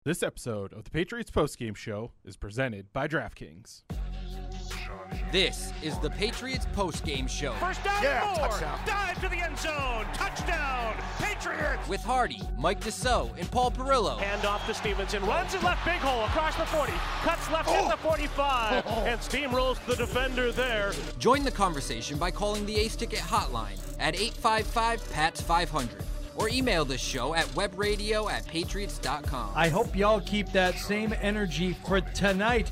This episode of the Patriots Postgame Show is presented by DraftKings. This is the Patriots Postgame Show. First down, touchdown. Dive to the end zone. Touchdown, Patriots. With Hardy, Mike Dussault, and Paul Perillo. Hand off to Stevenson. Runs his left big hole across the 40. Cuts left at the 45. And steamrolls the defender there. Join the conversation by calling the Ace Ticket hotline at 855-PATS-500. Or email the show at webradio@patriots.com. I hope y'all keep that same energy for tonight,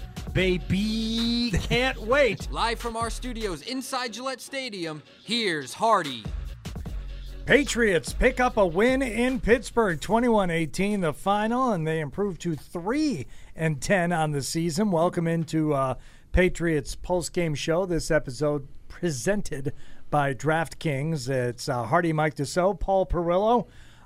baby. Can't wait. Live from our studios inside Gillette Stadium, here's Hardy. Patriots pick up a win in Pittsburgh, 21-18, the final, and they improve to 3-10 on the season. Welcome into Patriots postgame show. This episode presented by DraftKings. It's Hardy, Mike Dussault, Paul Perillo.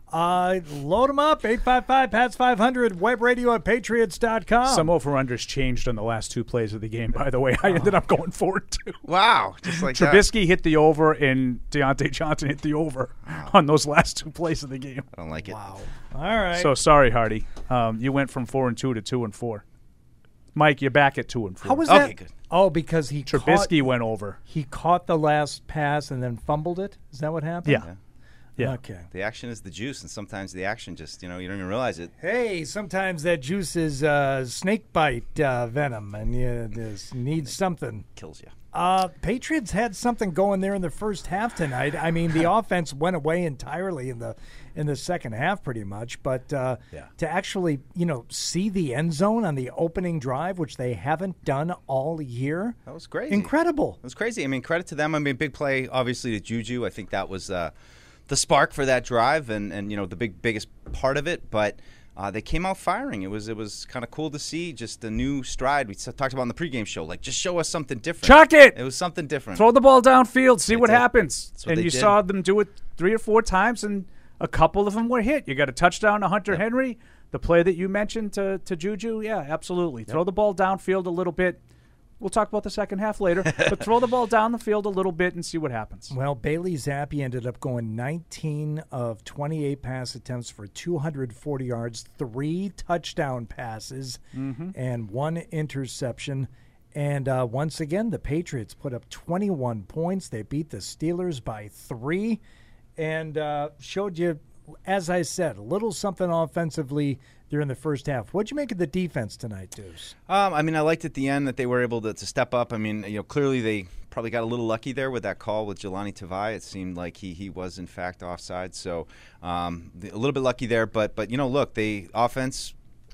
Load them up, 855-PATS-500, webradio@patriots.com. Some over-unders changed on the last two plays of the game, by the way. I ended up going forward, too. Wow, just like Trubisky hit the over, and Deontay Johnson hit the over on those last two plays of the game. I don't like it. Wow. All right. So, sorry, Hardy. You went from 4-2 to 2-4. Mike, you're back at 2-4. How was Okay, that? good. Oh, because Trubisky went over. He caught the last pass and then fumbled it? Is that what happened? Yeah. Okay. The action is the juice, and sometimes the action just, you don't even realize it. Hey, sometimes that juice is snake bite venom, and you just need something. Kills you. Patriots had something going there in the first half tonight. I mean, the offense went away entirely in the second half, pretty much. But to actually, see the end zone on the opening drive, which they haven't done all year, That was crazy. incredible. It was crazy. I mean, credit to them. I mean, big play, obviously, to Juju. I think that was the spark for that drive and the biggest part of it. But they came out firing. It was kind of cool to see just a new stride. We talked about in the pregame show. Like, just show us something different. Chuck it! It was something different. Throw the ball downfield, see what did. happens. That's what And they you did. saw them do it 3 or 4 times, and a couple of them were hit. You got a touchdown to Hunter Henry. The play that you mentioned to Juju, yeah, absolutely. Throw the ball downfield a little bit. We'll talk about the second half later, but throw the ball down the field a little bit and see what happens. Well, Bailey Zappi ended up going 19 of 28 pass attempts for 240 yards, 3 touchdown passes, and 1 interception. And once again, the Patriots put up 21 points. They beat the Steelers by 3 and showed you, as I said, a little something offensively during the first half. What'd you make of the defense tonight, Deuce? I mean, I liked at the end that they were able to step up. I mean, clearly they probably got a little lucky there with that call with Jelani Tavai. It seemed like he was, in fact, offside. So a little bit lucky there. But look, the offense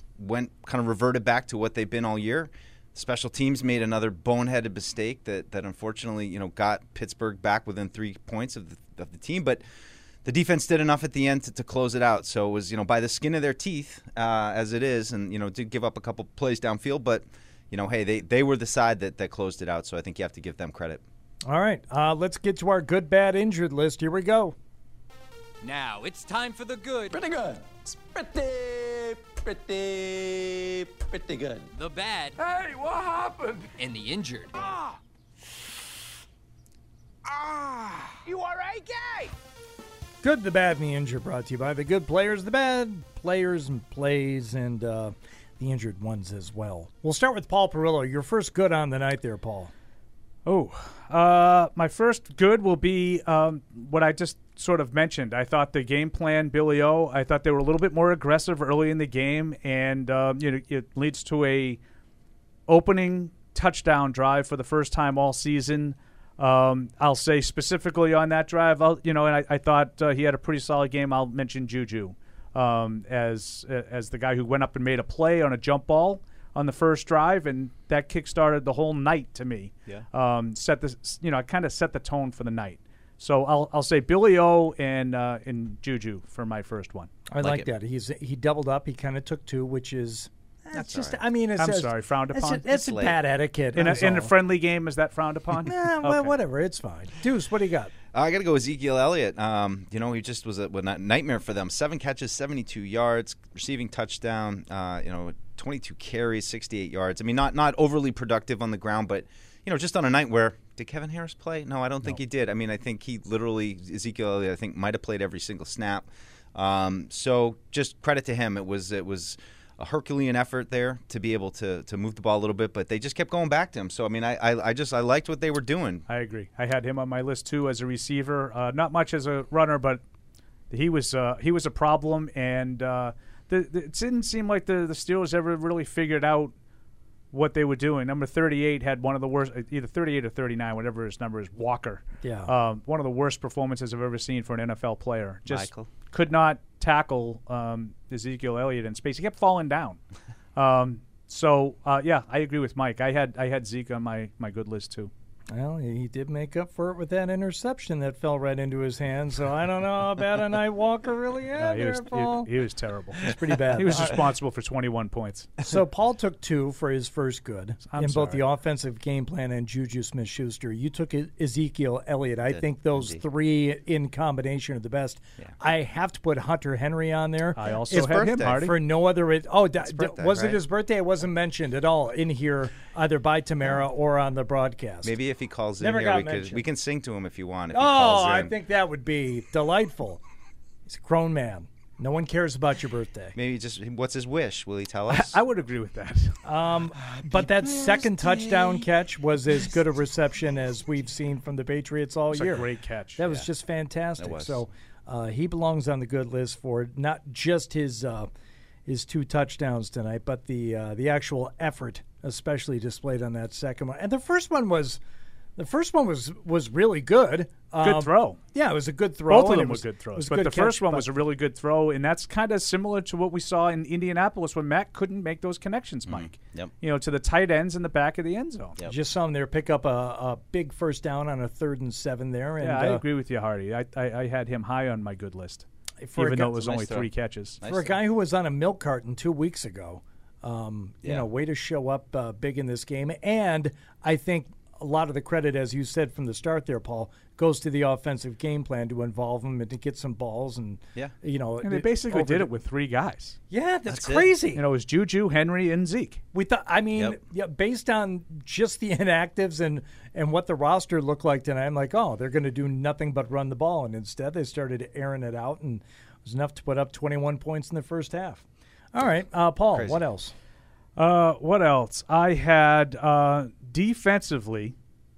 kind of reverted back to what they've been all year. Special teams made another boneheaded mistake that unfortunately, got Pittsburgh back within 3 points of the team. But the defense did enough at the end to close it out. So it was, by the skin of their teeth, as it is, and, did give up a couple plays downfield. But, hey, they were the side that closed it out. So I think you have to give them credit. All right, let's get to our good, bad, injured list. Here we go. Now it's time for the good, Pretty good. It's pretty good. the bad, Hey, what happened? and the injured. You all right, guy? Good, the bad, and the injured, brought to you by the good players, the bad players and plays, and the injured ones as well. We'll start with Paul Perillo. Your first good on the night there, Paul. My first good will be what I just sort of mentioned. I thought the game plan, Billy O, I thought they were a little bit more aggressive early in the game, and it leads to a opening touchdown drive for the first time all season. I'll say specifically on that drive, and I thought he had a pretty solid game. I'll mention Juju as the guy who went up and made a play on a jump ball on the first drive, and that kick-started the whole night to me. Yeah. Kind of set the tone for the night. So I'll say Billy O and Juju for my first one. I like it. that. He doubled up. He kind of took 2, which is that's just. all right. I mean, I'm sorry, frowned upon. It's late. bad etiquette. In that's a all. friendly game, is that frowned upon? Well, Okay. whatever. It's fine. Deuce, what do you got? I got to go with Ezekiel Elliott. He just was a nightmare for them. 7 catches, 72 yards, receiving touchdown. 22 carries, 68 yards. I mean, not overly productive on the ground, but just on a night where did Kevin Harris play? No, I don't think he did. I mean, I think he literally Ezekiel Elliott, I think, might have played every single snap. So just credit to him. It was Herculean effort there to be able to move the ball a little bit, but they just kept going back to him. So I mean, I liked what they were doing. I agree. I had him on my list too as a receiver. Not much as a runner, but he was a problem, and it didn't seem like the Steelers ever really figured out what they were doing. Number 38 had one of the worst, either 38 or 39, whatever his number is, Walker. Yeah. One of the worst performances I've ever seen for an NFL player. Just Michael. could not tackle Ezekiel Elliott in space. He kept falling down. So I agree with Mike. I had Zeke on my good list too. Well, he did make up for it with that interception that fell right into his hand. So I don't know how bad a night Walker really had Paul. He was terrible. It's pretty bad. He was responsible for 21 points. So Paul took 2 for his first good I'm in both sorry. the offensive game plan and Juju Smith-Schuster. You took Ezekiel Elliott. I think those 3 in combination are the best. Yeah. I have to put Hunter Henry on there. I also His had him, birthday. Hardy. For no other birthday, was it right? his birthday? It wasn't mentioned at all in here, either by Tamara or on the broadcast. Maybe if he calls in Never here, got we mentioned. can sing to him if you want. If he Oh, calls I in. think that would be delightful. He's a grown man. No one cares about your birthday. Maybe just what's his wish? Will he tell us? I would agree with that. But that second touchdown catch was as good a reception as we've seen from the Patriots all It's year. a great catch. That was just fantastic. That was. So he belongs on the good list for not just his 2 touchdowns tonight, but the actual effort, especially displayed on that second one. And the first one was really good. Good throw. Yeah, it was a good throw. Both of and them it were was- good it throws, was a but good the first catch, one but- was a really good throw, and that's kind of similar to what we saw in Indianapolis when Matt couldn't make those connections, Mike. Yep. To the tight ends in the back of the end zone. Yep. Just saw him there pick up a big first down on a 3rd and 7 there. And, Yeah, I agree with you, Hardy. I had him high on my good list, for a even guy- though it was Nice only throw. 3 catches. Nice For a throw. guy who was on a milk carton 2 weeks ago, way to show up big in this game. And I think a lot of the credit, as you said from the start there, Paul, goes to the offensive game plan to involve him and to get some balls. And, Yeah. And they basically did it with 3 guys. Yeah, that's That's it. crazy. It was Juju, Henry, and Zeke. We thought, based on just the inactives and what the roster looked like tonight, I'm like, they're going to do nothing but run the ball. And instead, they started airing it out, and it was enough to put up 21 points in the first half. All right, Paul, Crazy. what else? What else? I had defensively,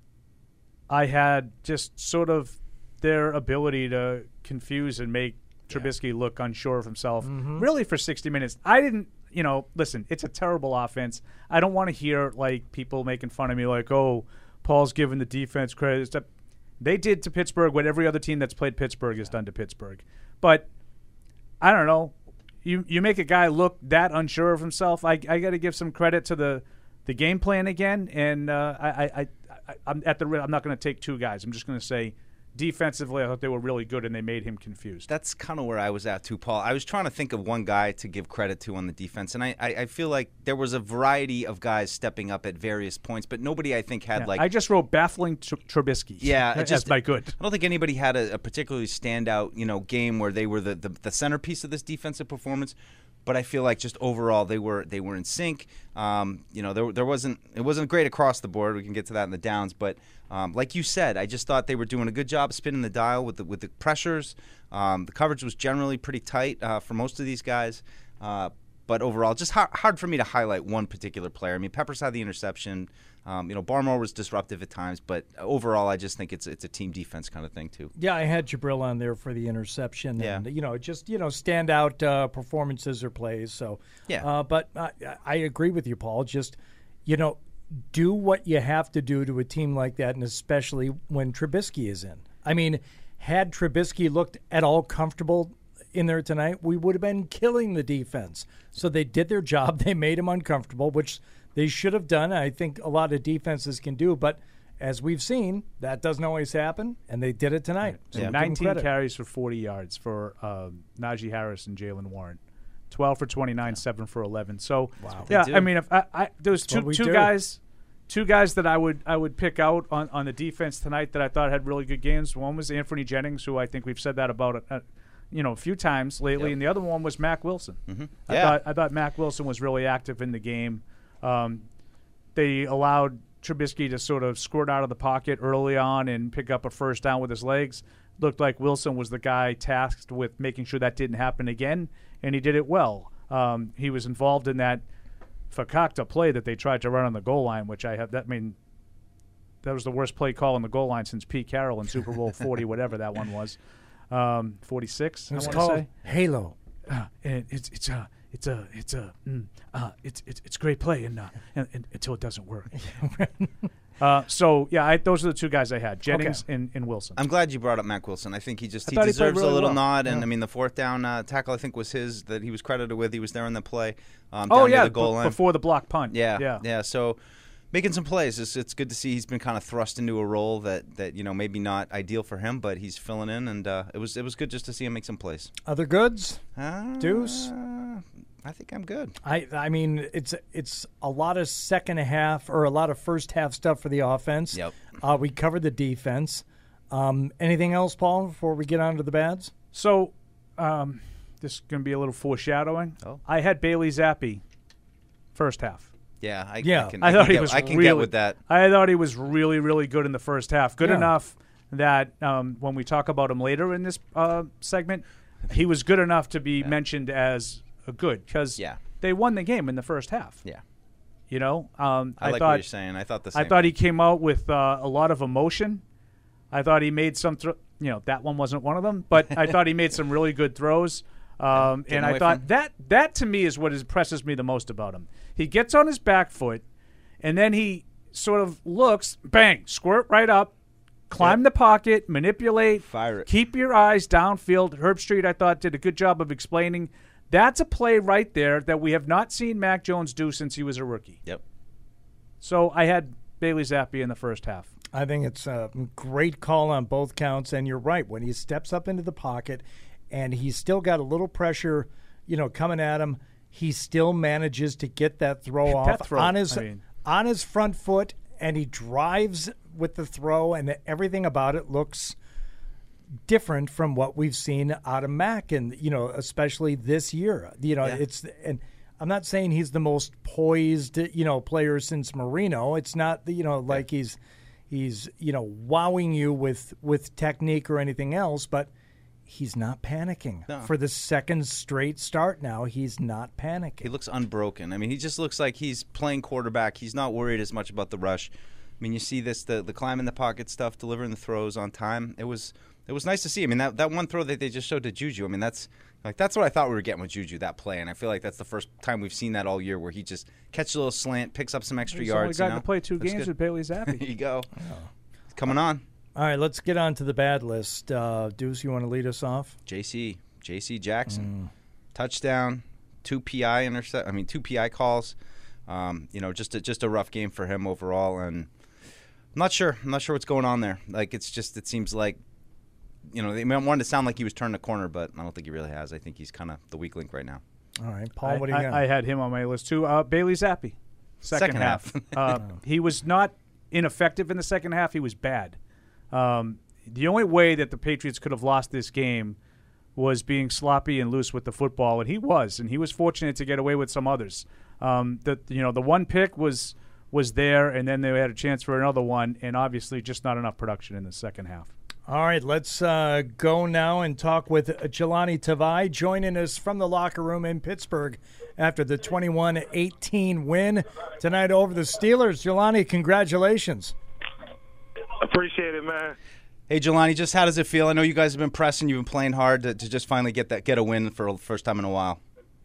I had just sort of their ability to confuse and make Trubisky look unsure of himself, really for 60 minutes. I didn't, listen, it's a terrible offense. I don't want to hear, people making fun of me like, oh, Paul's giving the defense credit. They did to Pittsburgh what every other team that's played Pittsburgh has done to Pittsburgh. But, I don't know. You make a guy look that unsure of himself. I got to give some credit to the game plan again, and I'm not going to take 2 guys. I'm just going to say defensively, I thought they were really good, and they made him confused. That's kind of where I was at too, Paul. I was trying to think of one guy to give credit to on the defense, and I feel like there was a variety of guys stepping up at various points, but nobody I think had I just wrote baffling Trubisky. Yeah, as my good. I don't think anybody had a particularly standout, game where they were the centerpiece of this defensive performance. But I feel like just overall they were in sync. It wasn't great across the board. We can get to that in the downs, but like you said, I just thought they were doing a good job spinning the dial with the pressures. The coverage was generally pretty tight for most of these guys. But overall, just hard for me to highlight one particular player. I mean, Peppers had the interception. Barmore was disruptive at times, but overall, I just think it's a team defense kind of thing too. Yeah, I had Jabril on there for the interception. Yeah. And, standout performances or plays. So, Yeah. But I agree with you, Paul. Just, do what you have to do to a team like that, and especially when Trubisky is in. I mean, had Trubisky looked at all comfortable in there tonight, we would have been killing the defense. So they did their job. They made him uncomfortable, which they should have done. I think a lot of defenses can do, but as we've seen, that doesn't always happen, and they did it tonight. So Yeah. give them 19 credit. carries for 40 yards for Najee Harris and Jalen Warren. 12 for 29, 7 for 11. So, yeah, do. I mean, if there was what we two do. guys that I would pick out on the defense tonight that I thought had really good games. One was Anthony Jennings, who I think we've said that about a few times lately, Yep. and the other one was Mac Wilson. Mm-hmm. I thought Mac Wilson was really active in the game. They allowed Trubisky to sort of squirt out of the pocket early on and pick up a first down with his legs. Looked like Wilson was the guy tasked with making sure that didn't happen again, and he did it well. He was involved in that Fakakta play that they tried to run on the goal line, which that was the worst play call on the goal line since Pete Carroll in Super Bowl 40, whatever that one was. 46. It was I want called to say Halo. and it's a great play, and until it doesn't work. Those are the two guys I had, Jennings and Wilson. I'm glad you brought up Mac Wilson. I think he thought he played deserves really a little well. nod. And Yeah. I mean, the fourth down tackle I think was his that he was credited with. He was there in the play. Down near the goal line before the block punt. Yeah. So making some plays. It's good to see he's been kind of thrust into a role that maybe not ideal for him, but he's filling in, and it was good just to see him make some plays. Other goods? Deuce? I think I'm good. I mean, it's a lot of second half or a lot of first half stuff for the offense. Yep. We covered the defense. Anything else, Paul, before we get on to the bads? So this is going to be a little foreshadowing. Oh. I had Bailey Zappi first half. Yeah, I can get with that. I thought he was really, really good in the first half. Good Yeah. enough that when we talk about him later in this segment, he was good enough to be mentioned as a good because they won the game in the first half. Yeah. You know, I like thought, what you're saying. I thought the same. I thought he came out with a lot of emotion. I thought he made some, that one wasn't one of them, but I thought he made some really good throws. And I thought that to me is what impresses me the most about him. He gets on his back foot, and then he sort of looks, bang, squirt right up, climb the pocket, manipulate, fire it. Keep your eyes downfield. Herb Street, I thought, did a good job of explaining. That's a play right there that we have not seen Mac Jones do since he was a rookie. Yep. So I had Bailey Zappi in the first half. I think it's a great call on both counts, and you're right. When he steps up into the pocket and he's still got a little pressure, coming at him, he still manages to get that throw off on his front foot, and he drives with the throw, and everything about it looks different from what we've seen out of Mac, and especially this year. And I'm not saying he's the most poised player since Marino. It's not like he's wowing you with technique or anything else, but he's not panicking. No. For the second straight start now, he's not panicking. He looks unbroken. I mean, he just looks like he's playing quarterback. He's not worried as much about the rush. I mean, you see this, the climb in the pocket stuff, delivering the throws on time. It was nice to see. I mean, that one throw that they just showed to Juju, I mean, that's what I thought we were getting with Juju, that play. And I feel like that's the first time we've seen that all year, where he just catches a little slant, picks up some extra yards. He's only gotten to play 2 That's games good. with Bailey Zappi. There you go. It's coming on. All right, let's get on to the bad list. Deuce, you want to lead us off? JC Jackson, touchdown, 2 PI calls. Just a rough game for him overall, and I'm not sure what's going on there. Like it seems like, they wanted to sound like he was turning a corner, but I don't think he really has. I think he's kind of the weak link right now. All right, Paul, what do you got? I had him on my list too. Bailey Zappi, second half. He was not ineffective in the second half. He was bad. The only way that the Patriots could have lost this game was being sloppy and loose with the football, and he was fortunate to get away with some others. The one pick was there, and then they had a chance for another one, and obviously just not enough production in the second half. All right, let's go now and talk with Jelani Tavai, joining us from the locker room in Pittsburgh after the 21-18 win tonight over the Steelers. Jelani, congratulations. Appreciate it, man. Hey, Jelani, just how does it feel? I know you guys have been pressing, you've been playing hard to just finally get a win for the first time in a while.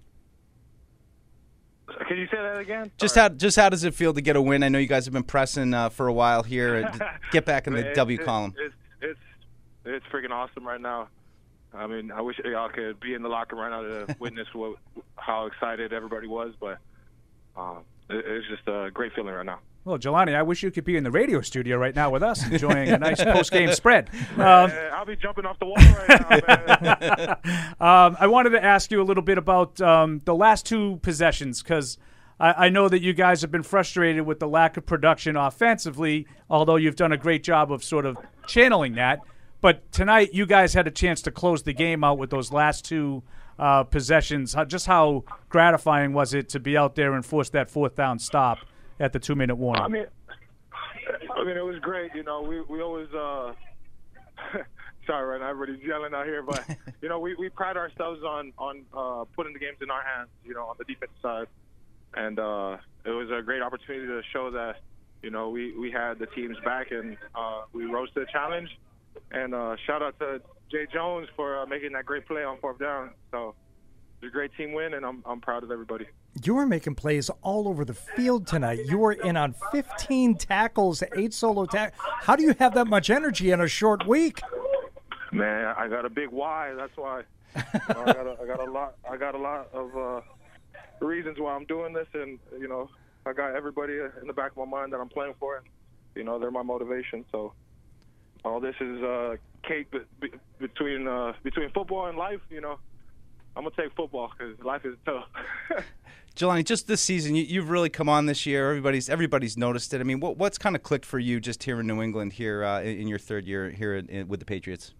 Can you say that again? Just how does it feel to get a win? I know you guys have been pressing for a while here. And get back in the W column. It's freaking awesome right now. I mean, I wish y'all could be in the locker room right now to witness how excited everybody was, but it's just a great feeling right now. Well, Jelani, I wish you could be in the radio studio right now with us, enjoying a nice post-game spread. I'll be jumping off the wall right now, man. I wanted to ask you a little bit about the last 2 possessions, because I know that you guys have been frustrated with the lack of production offensively, although you've done a great job of sort of channeling that. But tonight, you guys had a chance to close the game out with those last 2 possessions. Just how gratifying was it to be out there and force that 4th down stop at the 2-minute warning? I mean, it was great. We always sorry right now. Everybody's yelling out here, but you know, we pride ourselves on putting the games in our hands. You know, on the defense side, and it was a great opportunity to show that, you know, we had the team's back, and we rose to the challenge. And shout out to Jay Jones for making that great play on 4th down. So it was a great team win, and I'm proud of everybody. You were making plays all over the field tonight. You were in on 15 tackles, 8 solo tackles. How do you have that much energy in a short week? Man, I got a big why. That's why. I got a lot of reasons why I'm doing this, and you know, I got everybody in the back of my mind that I'm playing for, and you know, they're my motivation. So all this is cake between football and life. You know, I'm gonna take football because life is tough. Jelani, just this season, you've really come on this year. Everybody's noticed it. I mean, what's kind of clicked for you just here in New England here in your 3rd year here with the Patriots?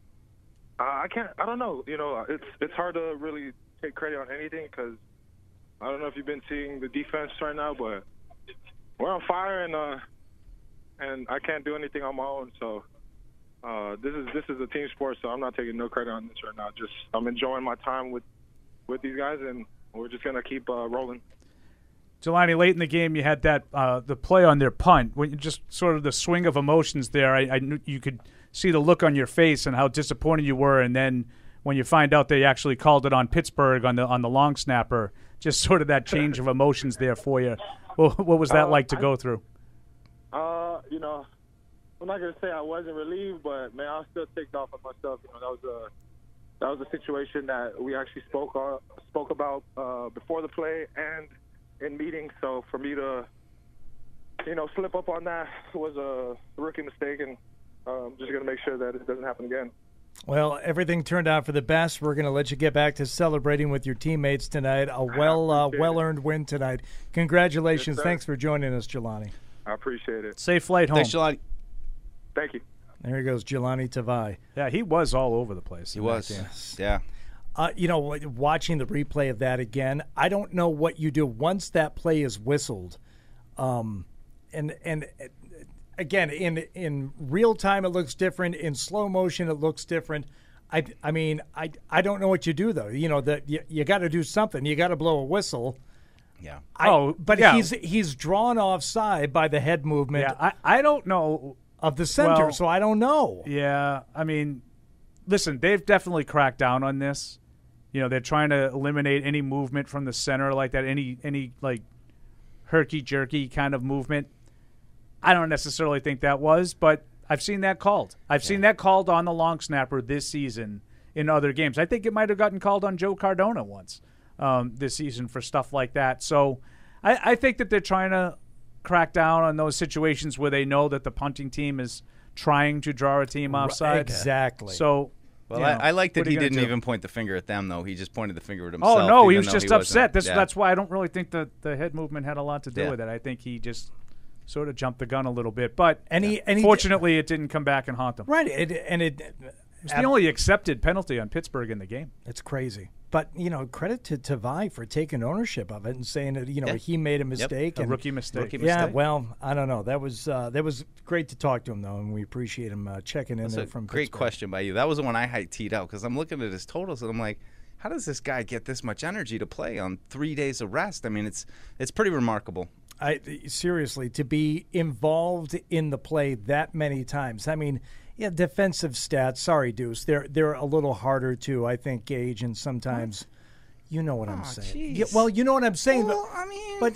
I don't know. You know, it's hard to really take credit on anything because I don't know if you've been seeing the defense right now, but we're on fire, and I can't do anything on my own. So this is a team sport, so I'm not taking no credit on this right now. Just I'm enjoying my time with these guys, and we're just gonna keep rolling. Jelani, late in the game, you had that the play on their punt. When you just sort of the swing of emotions there, I knew you could see the look on your face and how disappointed you were. And then when you find out they actually called it on Pittsburgh on the long snapper, just sort of that change of emotions there for you. What was that like to go through? You know, I'm not gonna say I wasn't relieved, but man, I was still ticked off of myself. You know, that was a situation that we actually spoke about before the play and in meetings. So for me to, you know, slip up on that was a rookie mistake, and I'm just going to make sure that it doesn't happen again. Well, everything turned out for the best. We're going to let you get back to celebrating with your teammates tonight. A well-earned win tonight. Congratulations. Yes, thanks for joining us, Jelani. I appreciate it. Safe flight home. Thanks, Jelani. Thank you. There he goes, Jelani Tavai. Yeah, he was all over the place. He was. Yeah. You know, watching the replay of that again, I don't know what you do once that play is whistled. And again, in real time, it looks different. In slow motion, it looks different. I mean, I don't know what you do though. You know that you got to do something. You got to blow a whistle. Yeah. But he's drawn offside by the head movement. Yeah, I don't know of the center, so I don't know. Yeah, I mean, listen, they've definitely cracked down on this. You know, they're trying to eliminate any movement from the center like that, any like herky-jerky kind of movement. I don't necessarily think that was, but I've seen that called. I've seen that called on the long snapper this season in other games. I think it might have gotten called on Joe Cardona once this season for stuff like that. So I think that they're trying to crack down on those situations where they know that the punting team is trying to draw a team offside. Exactly. So, well, I like that he didn't even point the finger at them, though. He just pointed the finger at himself. Oh, no, he was just upset. That's why I don't really think that the head movement had a lot to do with it. I think he just sort of jumped the gun a little bit. But fortunately, it didn't come back and haunt them. Right. It's the only accepted penalty on Pittsburgh in the game. It's crazy. But, you know, credit to Tavai for taking ownership of it and saying that, you know, he made a mistake. A rookie mistake. Yeah, well, I don't know. That was great to talk to him, though, and we appreciate him checking in there from great Pittsburgh. question by you. That was the one I teed out because I'm looking at his totals, and I'm like, how does this guy get this much energy to play on 3 days of rest? I mean, it's pretty remarkable. Seriously, to be involved in the play that many times. I mean, yeah, defensive stats. Sorry, Deuce. They're a little harder to, I think, gauge, and sometimes, you know what I'm saying. Yeah, well, you know what I'm saying. Well, but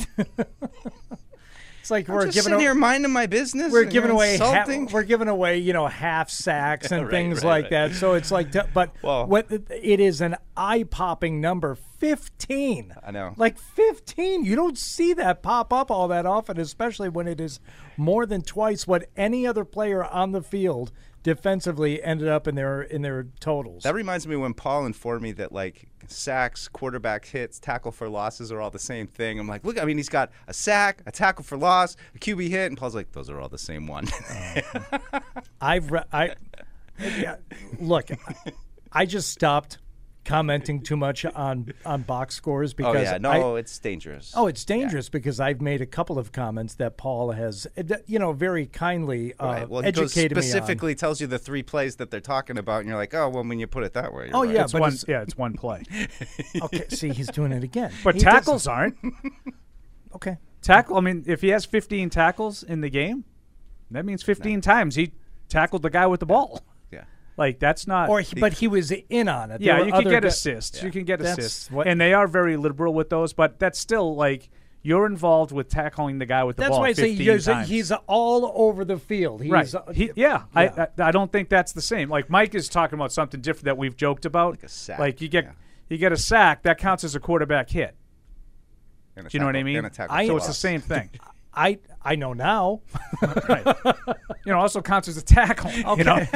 it's like we're sitting here minding my business. We're giving away half sacks and things like that. So it's like, it is an eye-popping number. 15. I know. Like 15. You don't see that pop up all that often, especially when it is more than twice what any other player on the field defensively ended up in their totals. That reminds me when Paul informed me that like sacks, quarterback hits, tackle for losses are all the same thing. I'm like, look, I mean, he's got a sack, a tackle for loss, a QB hit, and Paul's like, those are all the same one. Look, I just stopped commenting too much on box scores because it's dangerous. Oh, it's dangerous because I've made a couple of comments that Paul has, very kindly Well, he educated me on. specifically tells you the 3 plays that they're talking about, and you're like, oh, well, when you put it that way, you're right. Yeah, It's but one. It's one play. Okay, see, he's doing it again. But He tackles aren't. Okay. Tackle. I mean, if he has 15 tackles in the game, that means 15 times he tackled the guy with the ball. Yeah. Like that's not. But he was in on it. Yeah, There you were can other get gu- assists. Yeah. You can get That's assists, what- and they are very liberal with those. But that's still like you're involved with tackling the guy with the That's ball. why I say 15 times. he's all over the field. He's, Right. I don't think that's the same. Like Mike is talking about something different that we've joked about. Like a sack. Like you get a sack that counts as a quarterback hit. And a Do you know what I tackle- mean? and a tackle So for it's the loss. same thing. I know now. Right. Also counts as a tackle. Okay.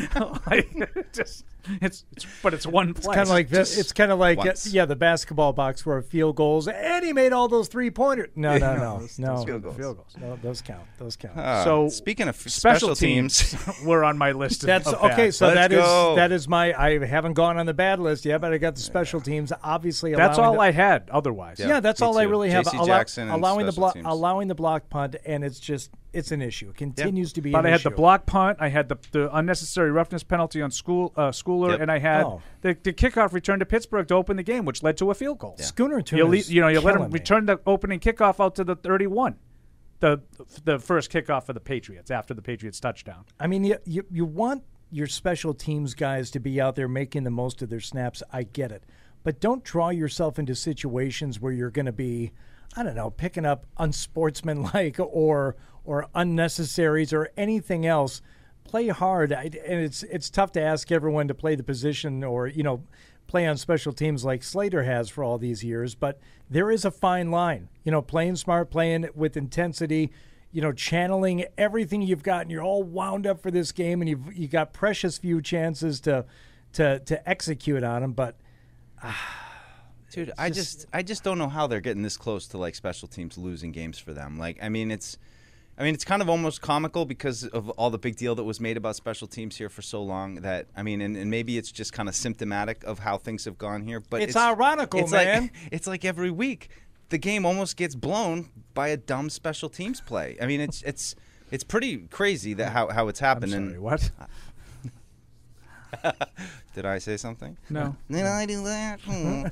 But it's one play. Kind of like this. It's kind of like once. the basketball box where field goals, and he made all those 3-pointers. No. Field goals. No, those count. Those count. So speaking of special teams, were on my list. That's of okay. bad. So Let's go. that is my. I haven't gone on the bad list yet, but I got the special teams. Obviously, That's allowing all I had. Otherwise, Yeah, that's me all I too. really have. JC Jackson and allowing the special block, teams. allowing the block punt, and it's an issue. It continues to be. But an I had issue. the block punt. I had the unnecessary roughness penalty on Schooler, Yep. and I had Oh. the kickoff return to Pittsburgh to open the game, which led to a field goal. Schooner too. You let him return the opening kickoff out to the 31. The first kickoff for the Patriots after the Patriots touchdown. I mean, you want your special teams guys to be out there making the most of their snaps. I get it. But don't draw yourself into situations where you're going to be, I don't know, picking up unsportsmanlike or unnecessaries or anything else. Play hard. And it's tough to ask everyone to play the position or, play on special teams like Slater has for all these years. But there is a fine line. Playing smart, playing with intensity, channeling everything you've got, and you're all wound up for this game, and you got precious few chances to execute on them. But dude, I just don't know how they're getting this close to like special teams losing games for them. Like, it's kind of almost comical because of all the big deal that was made about special teams here for so long. That and maybe it's just kind of symptomatic of how things have gone here. But it's ironical, man. It's like every week the game almost gets blown by a dumb special teams play. I mean, it's pretty crazy that how it's happened. I'm sorry, what? Did I say something? No. Did I do that? Getting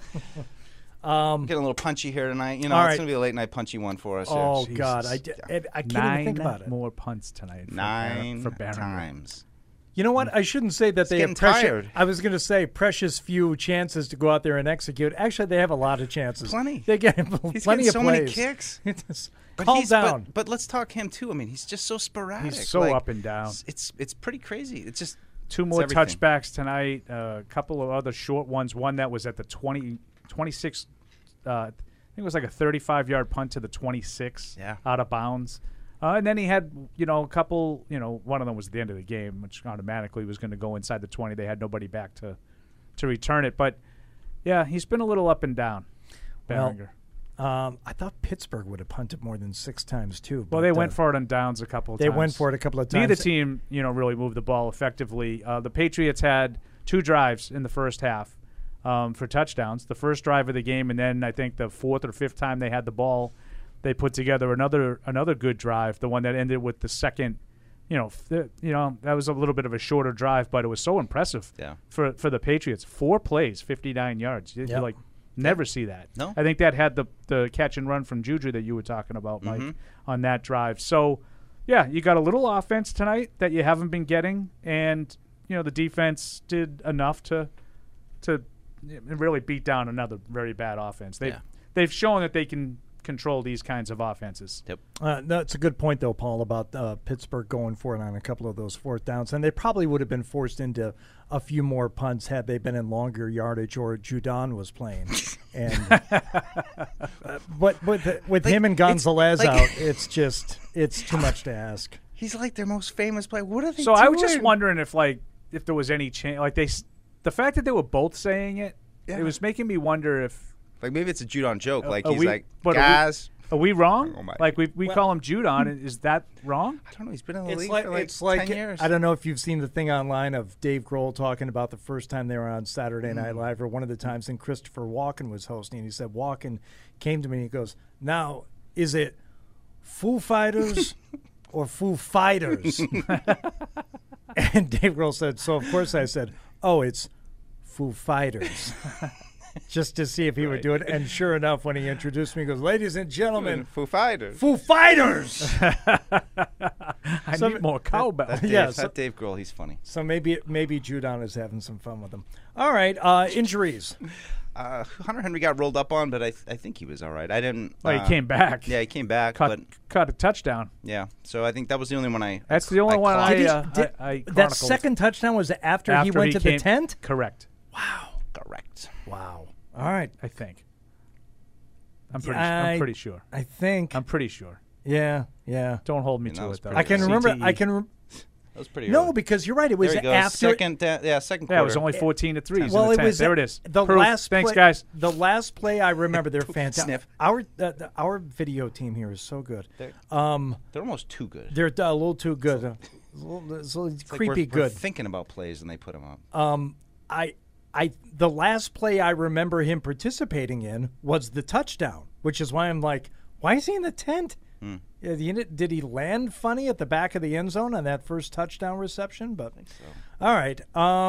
a little punchy here tonight. all right. It's going to be a late night punchy one for us. Oh, here. God. I can't even think about it. more punts tonight. Nine for Barron. times. You know what? I shouldn't say that they have getting tired. I was going to say precious few chances to go out there and execute. Actually, they have a lot of chances. Plenty. They get He's plenty getting of so plays. many kicks. Calm down. But let's talk him too. I mean, he's just so sporadic. He's so up and down. It's pretty crazy. It's just 2 more everything. touchbacks tonight. A couple of other short ones. One that was at the 26. I think it was like a 35-yard punt to the 26 out of bounds. And then he had, a couple, one of them was at the end of the game, which automatically was going to go inside the 20. They had nobody back to return it. But, yeah, he's been a little up and down, Behringer. I thought Pittsburgh would have punted more than 6 times, too. Well, they went for it on downs a couple of times. They went for it a couple of times. Neither team, really moved the ball effectively. The Patriots had 2 drives in the first half for touchdowns. The first drive of the game, and then I think the 4th or 5th time they had the ball, they put together another good drive. The one that ended with the second, that was a little bit of a shorter drive, but it was so impressive for the Patriots. 4 plays, 59 yards. You never see that. No. I think that had the catch and run from Juju that you were talking about, Mike, on that drive. So, yeah, you got a little offense tonight that you haven't been getting, and the defense did enough to really beat down another very bad offense. They've shown that they can control these kinds of offenses. Yep. That's a good point, though, Paul, about Pittsburgh going for it on a couple of those 4th downs. And they probably would have been forced into a few more punts had they been in longer yardage or Judon was playing. And but with him and Gonzalez out, it's too much to ask. He's like their most famous player. What are they So doing? I was just wondering if there was any chance, the fact that they were both saying it, it was making me wonder if. Like maybe it's a Judon joke. Like a he's week- like, but a guys. Are we wrong? Oh, my. Like we call him Judon. Is that wrong? I don't know. He's been in the It's league like, for it's like 10 years. I don't know if you've seen the thing online of Dave Grohl talking about the first time they were on Saturday Night Live, or one of the times, and Christopher Walken was hosting. He said Walken came to me and he goes, "Now, is it Foo Fighters or Foo Fighters?" And Dave Grohl said, "So of course I said, oh, it's Foo Fighters." Just to see if he would do it. And sure enough, when he introduced me, he goes, "Ladies and gentlemen, Foo Fighters. Foo Fighters." I need more cowbell. That Dave, Yeah, that Dave Grohl, he's funny. So maybe Judon is having some fun with him. All right, injuries. Hunter Henry got rolled up on, but I think he was all right. I didn't. Well, he came back. Yeah, he came back. Caught a touchdown. Yeah, so I think that was the only one I. That's the only one caught. I That chronicled. second touchdown was after he went to the came- tent? Correct. Correct. Wow. All right. I think. I'm pretty sure. I think. I'm pretty sure. Yeah. Don't hold me I mean, that to was it though. pretty I can good. remember. CTE. That was pretty. No, early. because you're right. It was There he goes. after. Second quarter. Yeah, it was only 14-3. Well, in the it 10th. was There it is. The Proof. last. Thanks, play, guys. The last play I remember. They're fantastic. Sniff. Our video team here is so good. They're almost too good. They're a little too good. It's a little It's like creepy we're good. thinking about plays and they put them up. The last play I remember him participating in was the touchdown, which is why I'm like, why is he in the tent? Did he land funny at the back of the end zone on that first touchdown reception? But all right,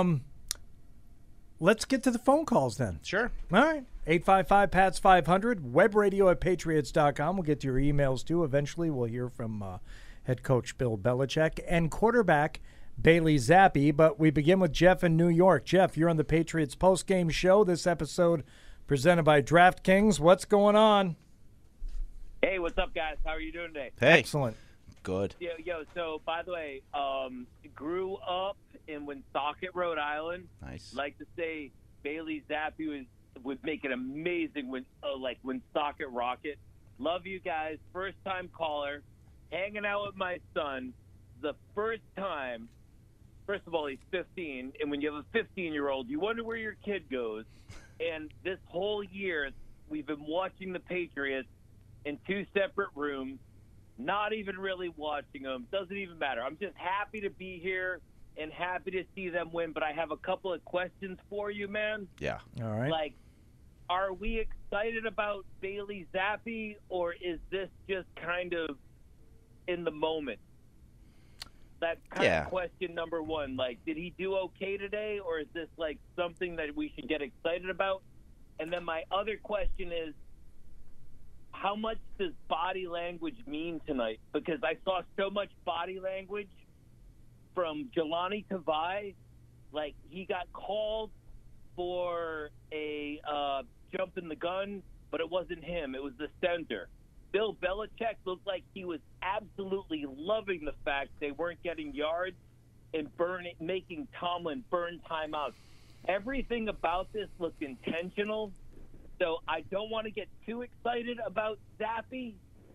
let's get to the phone calls then. Sure. All right, 855-PATS-500, webradio@patriots.com. We'll get to your emails too. Eventually, we'll hear from head coach Bill Belichick and quarterback Bailey Zappi, but we begin with Jeff in New York. Jeff, you're on the Patriots postgame show. This episode presented by DraftKings. What's going on? Hey, what's up, guys? How are you doing today? Hey. Excellent. Good. Yo, so, by the way, grew up in Woonsocket, Rhode Island. Nice. Like to say Bailey Zappi would make an amazing Woonsocket Rocket. Love you guys. First-time caller. Hanging out with my son. The first time. First of all, he's 15, and when you have a 15-year-old, you wonder where your kid goes. And this whole year, we've been watching the Patriots in two separate rooms, not even really watching them. Doesn't even matter. I'm just happy to be here and happy to see them win, but I have a couple of questions for you, man. Yeah. All right. Like, are we excited about Bailey Zappi, or is this just kind of in the moment? That's kind of question number one. Like, did he do okay today, or is this like something that we should get excited about? And then my other question is, how much does body language mean tonight? Because I saw so much body language from Jelani Tavai. Like, he got called for a jump in the gun, but it wasn't him. It was the center. Bill Belichick looked like he was absolutely loving the fact they weren't getting yards and making Tomlin burn timeouts. Everything about this looked intentional. So I don't want to get too excited about Zappi,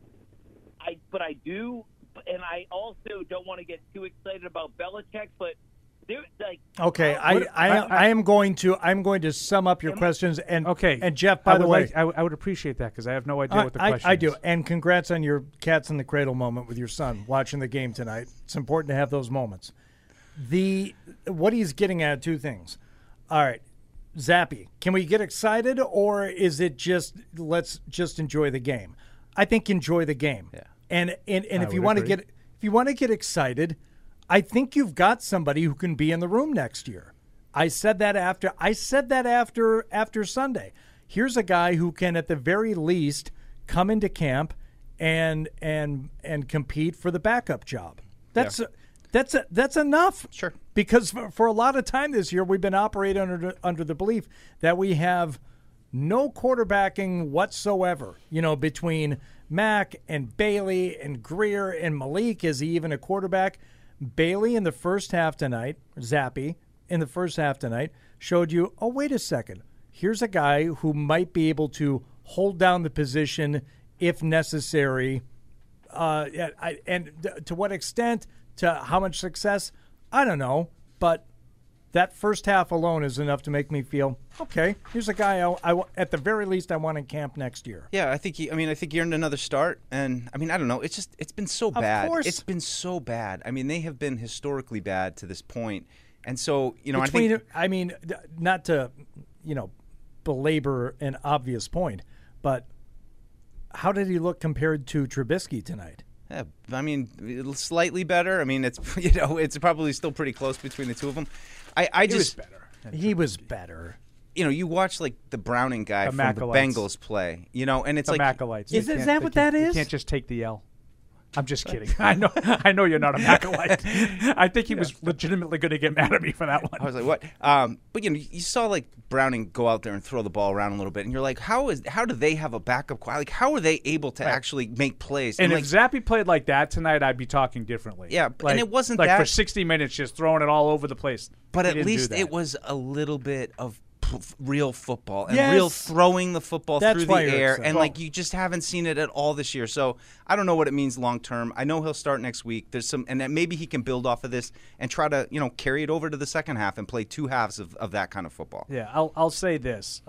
but I do. And I also don't want to get too excited about Belichick, but okay, I'm going to sum up your questions. And okay, and Jeff, by the way, I would appreciate that because I have no idea what the question is. I do, and congrats on your cats in the cradle moment with your son watching the game tonight. It's important to have those moments. What he's getting at, two things. All right, Zappi, can we get excited, or is it just let's just enjoy the game? I think enjoy the game. Yeah. And if you want to get excited, I think you've got somebody who can be in the room next year. I said that after Sunday. Here's a guy who can, at the very least, come into camp and compete for the backup job. That's enough. Sure. Because for a lot of time this year, we've been operating under the belief that we have no quarterbacking whatsoever. Between Mack and Bailey and Greer and Malik, is he even a quarterback? Bailey in the first half tonight, Zappi in the first half tonight, showed you, oh, wait a second. Here's a guy who might be able to hold down the position if necessary. And to what extent, to how much success, I don't know. But that first half alone is enough to make me feel, okay, here's a guy at the very least I want in camp next year. Yeah, I think he earned another start, and I don't know. It's been so bad. Of course. It's been so bad. They have been historically bad to this point, and so not to belabor an obvious point, but how did he look compared to Trubisky tonight? Yeah, slightly better. It's it's probably still pretty close between the two of them. He was better. He was better. You watch like the Browning guy from the Bengals play, and it's the like Macalites. Is that what that is? You can't just take the L. I'm just kidding. I know you're not a Macalite. I think he was legitimately going to get mad at me for that one. I was like, what? But you saw like Browning go out there and throw the ball around a little bit, and you're like, how do they have a backup? Like, how are they able to actually make plays? And if Zappe played like that tonight, I'd be talking differently. Yeah, and it wasn't like that for 60 minutes, just throwing it all over the place. But at least it was a little bit of real football and real throwing the football through the air, and like you just haven't seen it at all this year. So I don't know what it means long term. I know he'll start next week. There's some, and then maybe he can build off of this and try to carry it over to the second half and play two halves of that kind of football. Yeah, I'll say this.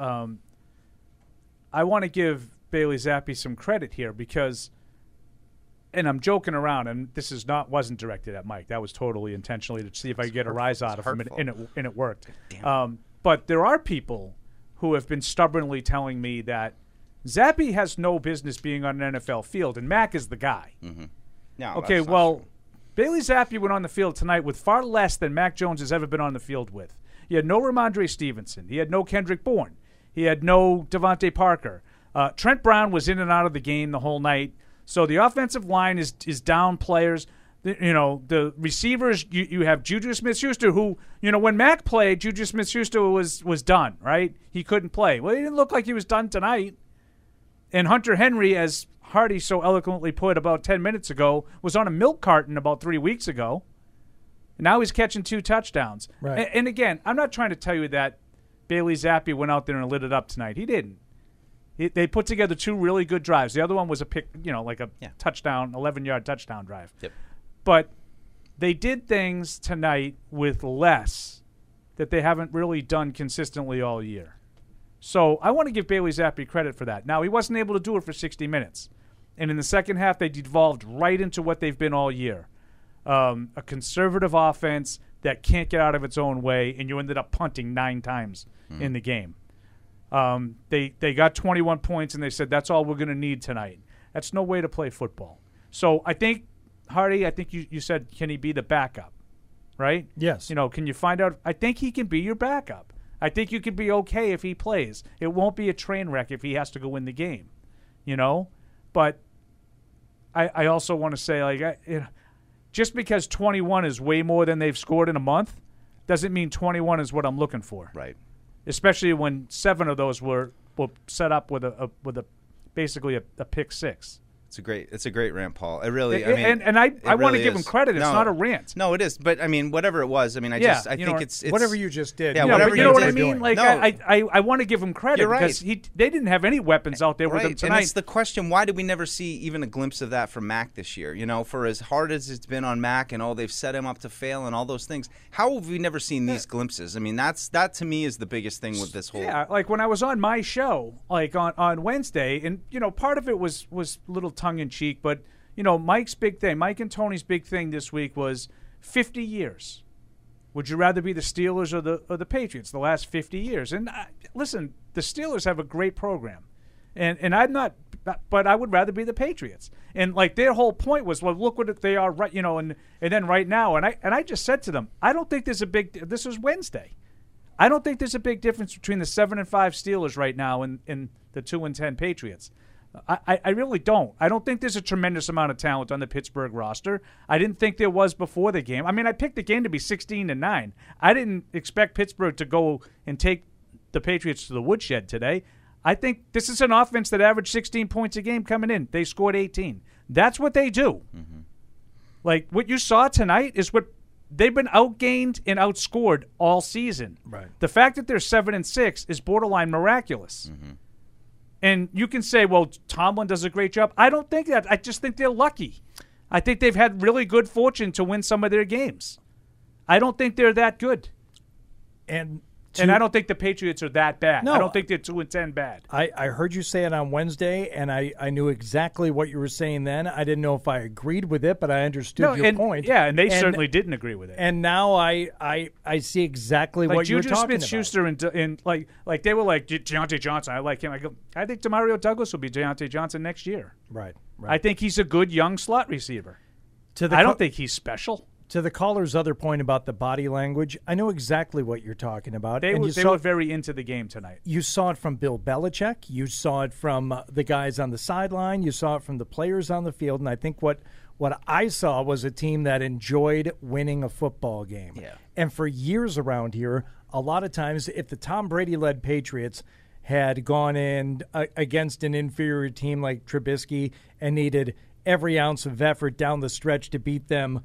I want to give Bailey Zappe some credit here because, and I'm joking around, and this wasn't directed at Mike. That was totally intentionally to see if I could get a rise out of him, and it worked. But there are people who have been stubbornly telling me that Zappe has no business being on an NFL field, and Mac is the guy. Mm-hmm. No, okay, well, Bailey Zappe went on the field tonight with far less than Mac Jones has ever been on the field with. He had no Ramondre Stevenson. He had no Kendrick Bourne. He had no Devontae Parker. Trent Brown was in and out of the game the whole night. So the offensive line is down players. The receivers, you have Juju Smith-Schuster, who, when Mac played, Juju Smith-Schuster was done, right? He couldn't play. Well, he didn't look like he was done tonight. And Hunter Henry, as Hardy so eloquently put about 10 minutes ago, was on a milk carton about 3 weeks ago. Now he's catching 2 touchdowns. Right. And again, I'm not trying to tell you that Bailey Zappe went out there and lit it up tonight. He didn't. They put together 2 really good drives. The other one was a pick, like a touchdown, 11-yard touchdown drive. Yep. But they did things tonight with less that they haven't really done consistently all year. So I want to give Bailey Zappe credit for that. Now, he wasn't able to do it for 60 minutes. And in the second half, they devolved right into what they've been all year. A conservative offense that can't get out of its own way, and you ended up punting 9 times in the game. They got 21 points, and they said, that's all we're going to need tonight. That's no way to play football. So I think, Hardy, you said, can he be the backup, right? Yes. Can you find out? I think he can be your backup. I think you can be okay if he plays. It won't be a train wreck if he has to go win the game, But I also want to say, just because 21 is way more than they've scored in a month doesn't mean 21 is what I'm looking for. Right. Especially when 7 of those were set up with basically a pick 6. It's a great rant, Paul. It really, I want to give him credit. It's not a rant. No, it is. But whatever it was, I think it's whatever you just did. Yeah, whatever you what I did. mean. Like I want to give him credit. You're right. Because they didn't have any weapons out there with him tonight. And it's the question: why did we never see even a glimpse of that from Mac this year? For as hard as it's been on Mac and they've set him up to fail and all those things, how have we never seen these glimpses? That to me is the biggest thing with this whole. Yeah, like when I was on my show, like on Wednesday, and part of it was a little tongue in cheek, but. Mike's big thing, Mike and Tony's big thing this week was 50 years. Would you rather be the Steelers or the Patriots the last 50 years? And listen, the Steelers have a great program. And I'm not, but I would rather be the Patriots. And like their whole point was, well, look what they are right, and then right now. And I just said to them, I don't think there's this was Wednesday. I don't think there's a big difference between the 7-5 Steelers right now and the 2-10 Patriots. I really don't. I don't think there's a tremendous amount of talent on the Pittsburgh roster. I didn't think there was before the game. I mean, I picked the game to be 16-9. I didn't expect Pittsburgh to go and take the Patriots to the woodshed today. I think this is an offense that averaged 16 points a game coming in. They scored 18. That's what they do. Mm-hmm. Like, what you saw tonight is what they've been outgained and outscored all season. Right. The fact that they're 7-6 is borderline miraculous. Mm-hmm. And you can say, well, Tomlin does a great job. I don't think that. I just think they're lucky. I think they've had really good fortune to win some of their games. I don't think they're that good. And I don't think the Patriots are that bad. No. I don't think they're 2-10 bad. I heard you say it on Wednesday, and I knew exactly what you were saying then. I didn't know if I agreed with it, but I understood your point. Yeah, and they certainly didn't agree with it. And now I see exactly what you're talking about. Juju Smith-Schuster and like they were like Deontay Johnson. I like him. I go. I think Demario Douglas will be Deontay Johnson next year. Right. I think he's a good young slot receiver. I don't think he's special. To the caller's other point about the body language, I know exactly what you're talking about. They were very into the game tonight. You saw it from Bill Belichick. You saw it from the guys on the sideline. You saw it from the players on the field. And I think what I saw was a team that enjoyed winning a football game. Yeah. And for years around here, a lot of times if the Tom Brady-led Patriots had gone in against an inferior team like Trubisky and needed every ounce of effort down the stretch to beat them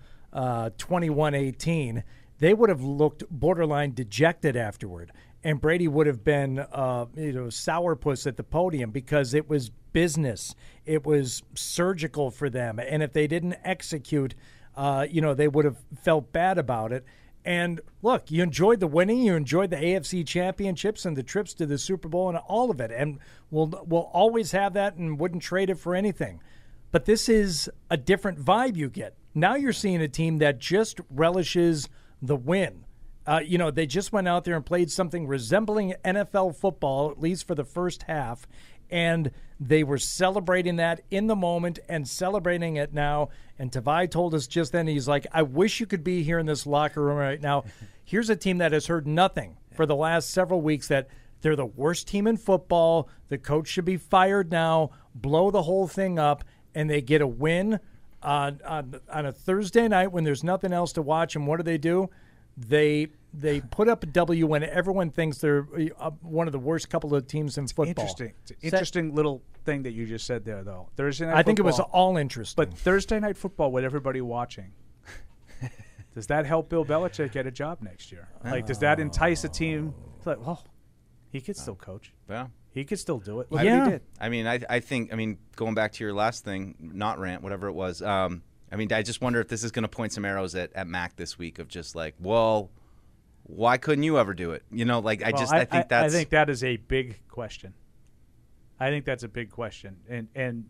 21-18, they would have looked borderline dejected afterward. And Brady would have been sourpuss at the podium because it was business. It was surgical for them. And if they didn't execute, they would have felt bad about it. And look, you enjoyed the winning, you enjoyed the AFC championships and the trips to the Super Bowl and all of it. And we'll always have that and wouldn't trade it for anything. But this is a different vibe you get. Now you're seeing a team that just relishes the win. They just went out there and played something resembling NFL football, at least for the first half, and they were celebrating that in the moment and celebrating it now. And Tavai told us just then, he's like, I wish you could be here in this locker room right now. Here's a team that has heard nothing for the last several weeks that they're the worst team in football. The coach should be fired now, blow the whole thing up, and they get a win on a Thursday night when there's nothing else to watch. And what do? They put up a W when everyone thinks they're one of the worst couple of teams in football. Interesting. It's an interesting little thing that you just said there, though. Thursday night I think football, it was all interesting. But Thursday night football with everybody watching, does that help Bill Belichick get a job next year? Like, does that entice a team? It's like, well, he could still coach. Yeah. He could still do it. Look what he did. I think going back to your last thing, not rant, whatever it was. I just wonder if this is going to point some arrows at Mac this week of just like, well, why couldn't you ever do it? I think that is a big question. I think that's a big question, and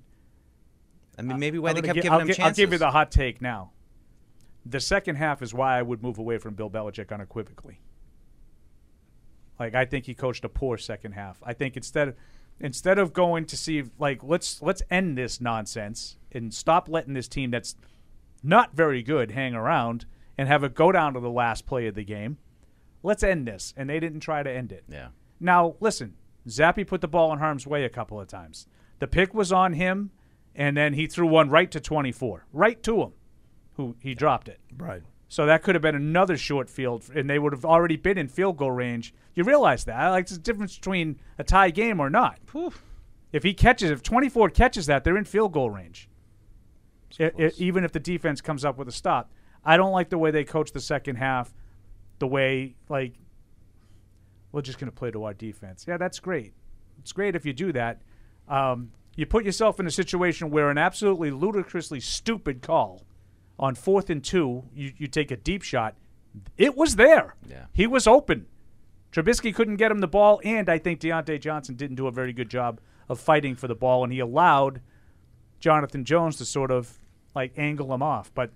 maybe why they kept giving him chances. I'll give you the hot take now. The second half is why I would move away from Bill Belichick unequivocally. Like, I think he coached a poor second half. I think instead of going to see, like, let's end this nonsense and stop letting this team that's not very good hang around and have it go down to the last play of the game. Let's end this. And they didn't try to end it. Yeah. Now, listen, Zappe put the ball in harm's way a couple of times. The pick was on him, and then he threw one right to 24, right to him, who he dropped it. Right. So that could have been another short field, and they would have already been in field goal range. You realize that? Like, there's a difference between a tie game or not. Whew. If 24 catches that, they're in field goal range. Even if the defense comes up with a stop. I don't like the way they coach the second half, the way, like, we're just going to play to our defense. Yeah, that's great. It's great if you do that. You put yourself in a situation where an absolutely ludicrously stupid call on 4th and 2, you take a deep shot. It was there. Yeah. He was open. Trubisky couldn't get him the ball, and I think Deontay Johnson didn't do a very good job of fighting for the ball, and he allowed Jonathan Jones to sort of, like, angle him off. But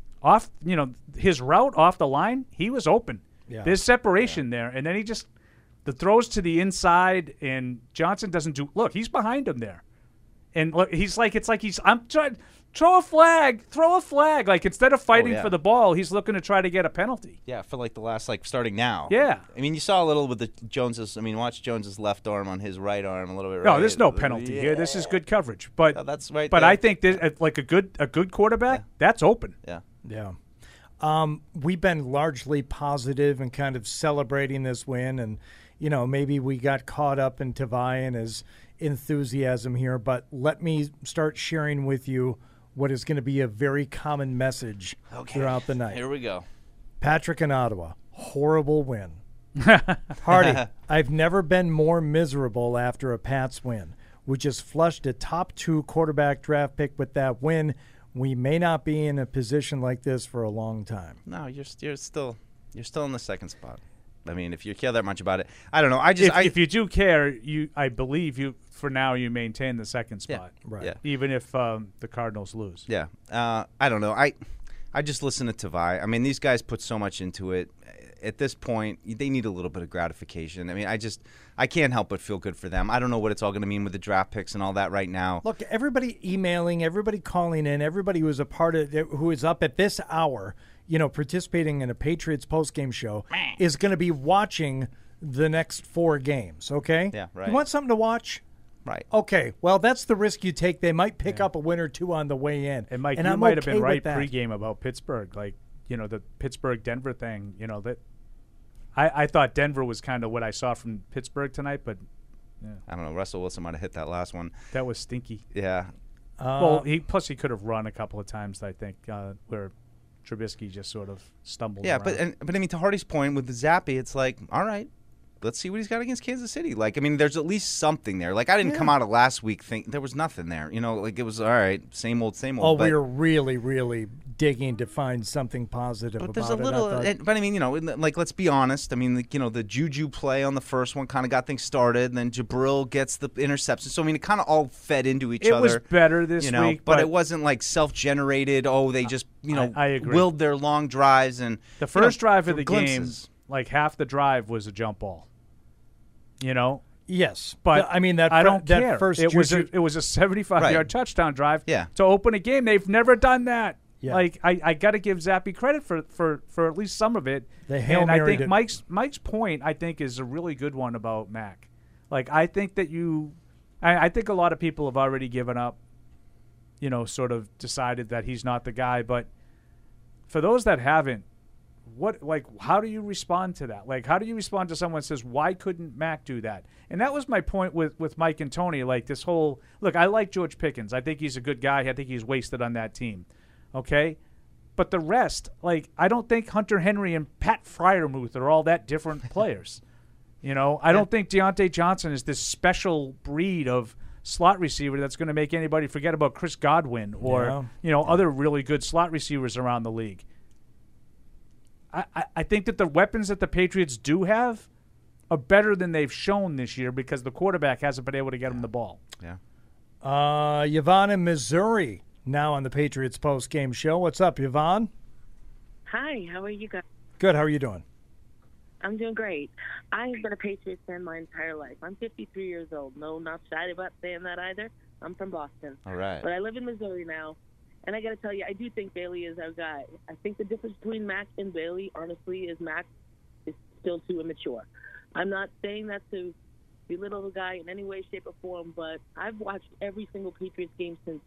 his route off the line, he was open. Yeah. There's separation there, and then he just the throws to the inside, and Johnson doesn't do. Look, he's behind him there, and look, I'm trying. Throw a flag. Like, instead of fighting for the ball, he's looking to try to get a penalty. Yeah, for like the last, starting now. Yeah. I mean, you saw a little with the Jones's. I mean, watch Jones's left arm on his right arm a little bit. No, there's no penalty here. This is good coverage. But no, that's right. But there. I think this, like a good quarterback, that's open. Yeah. Yeah. We've been largely positive and kind of celebrating this win, and maybe we got caught up in Tavai and his enthusiasm here. But let me start sharing with you what is going to be a very common message throughout the night. Here we go. Patrick in Ottawa, horrible win. Hardy, I've never been more miserable after a Pats win. We just flushed a top 2 quarterback draft pick with that win. We may not be in a position like this for a long time. No, you're still in the second spot. I mean, if you care that much about it, I don't know. If you do care, I believe you for now you maintain the second spot, right? Yeah. Even if the Cardinals lose. Yeah, I don't know. I just listen to Tavai. I mean, these guys put so much into it. At this point, they need a little bit of gratification. I mean, I can't help but feel good for them. I don't know what it's all going to mean with the draft picks and all that right now. Look, everybody emailing, everybody calling in, everybody who is a part of it, who is up at this hour, participating in a Patriots postgame show, is going to be watching the next 4 games, okay? Yeah, right. You want something to watch? Right. Okay, well, that's the risk you take. They might pick up a win or two on the way in. And Mike, and you I'm might have okay been right with that. pregame about Pittsburgh, like, the Pittsburgh-Denver thing, that I thought Denver was kind of what I saw from Pittsburgh tonight, but I don't know. Russell Wilson might have hit that last one. That was stinky. Yeah. Well, he could have run a couple of times, I think, where Trubisky just sort of stumbled around. But I mean, to Hardy's point with the Zappy, it's like, all right, let's see what he's got against Kansas City. Like, I mean, there's at least something there. Like, I didn't come out of last week thinking there was nothing there. Like, it was all right, same old, same old. Oh, we were really, really digging to find something positive but about there's a little, but I mean, like, let's be honest. I mean, the Juju play on the first one kind of got things started, and then Jabril gets the interception. So I mean, it kind of all fed into each other. It was better this week, but it wasn't like self-generated. Oh, they just I agree. willed their long drives, and the first drive of the glimpses. game, like half the drive was a jump ball. Yes, but I mean I don't care. That first it was a 75-yard touchdown drive. Yeah. To open a game, they've never done that. Yeah. Like I got to give Zappy credit for at least some of it. And I think Mike's point I think is a really good one about Mac. Like I think that I think a lot of people have already given up. Sort of decided that he's not the guy. But for those that haven't, how do you respond to that? Like, how do you respond to someone who says, why couldn't Mac do that? And that was my point with Mike and Tony. Like this whole look, I like George Pickens. I think he's a good guy. I think he's wasted on that team. Okay, but the rest, like, I don't think Hunter Henry and Pat Freiermuth are all that different players. I don't think Deontay Johnson is this special breed of slot receiver that's going to make anybody forget about Chris Godwin or other really good slot receivers around the league. I think that the weapons that the Patriots do have are better than they've shown this year because the quarterback hasn't been able to get them the ball. Yeah. Yvonne in Missouri. Now on the Patriots post-game show. What's up, Yvonne? Hi, how are you guys? Good, how are you doing? I'm doing great. I've been a Patriots fan my entire life. I'm 53 years old. No, not shy about saying that either. I'm from Boston. All right. But I live in Missouri now, and I got to tell you, I do think Bailey is our guy. I think the difference between Mac and Bailey, honestly, is Mac is still too immature. I'm not saying that to belittle the guy in any way, shape, or form, but I've watched every single Patriots game since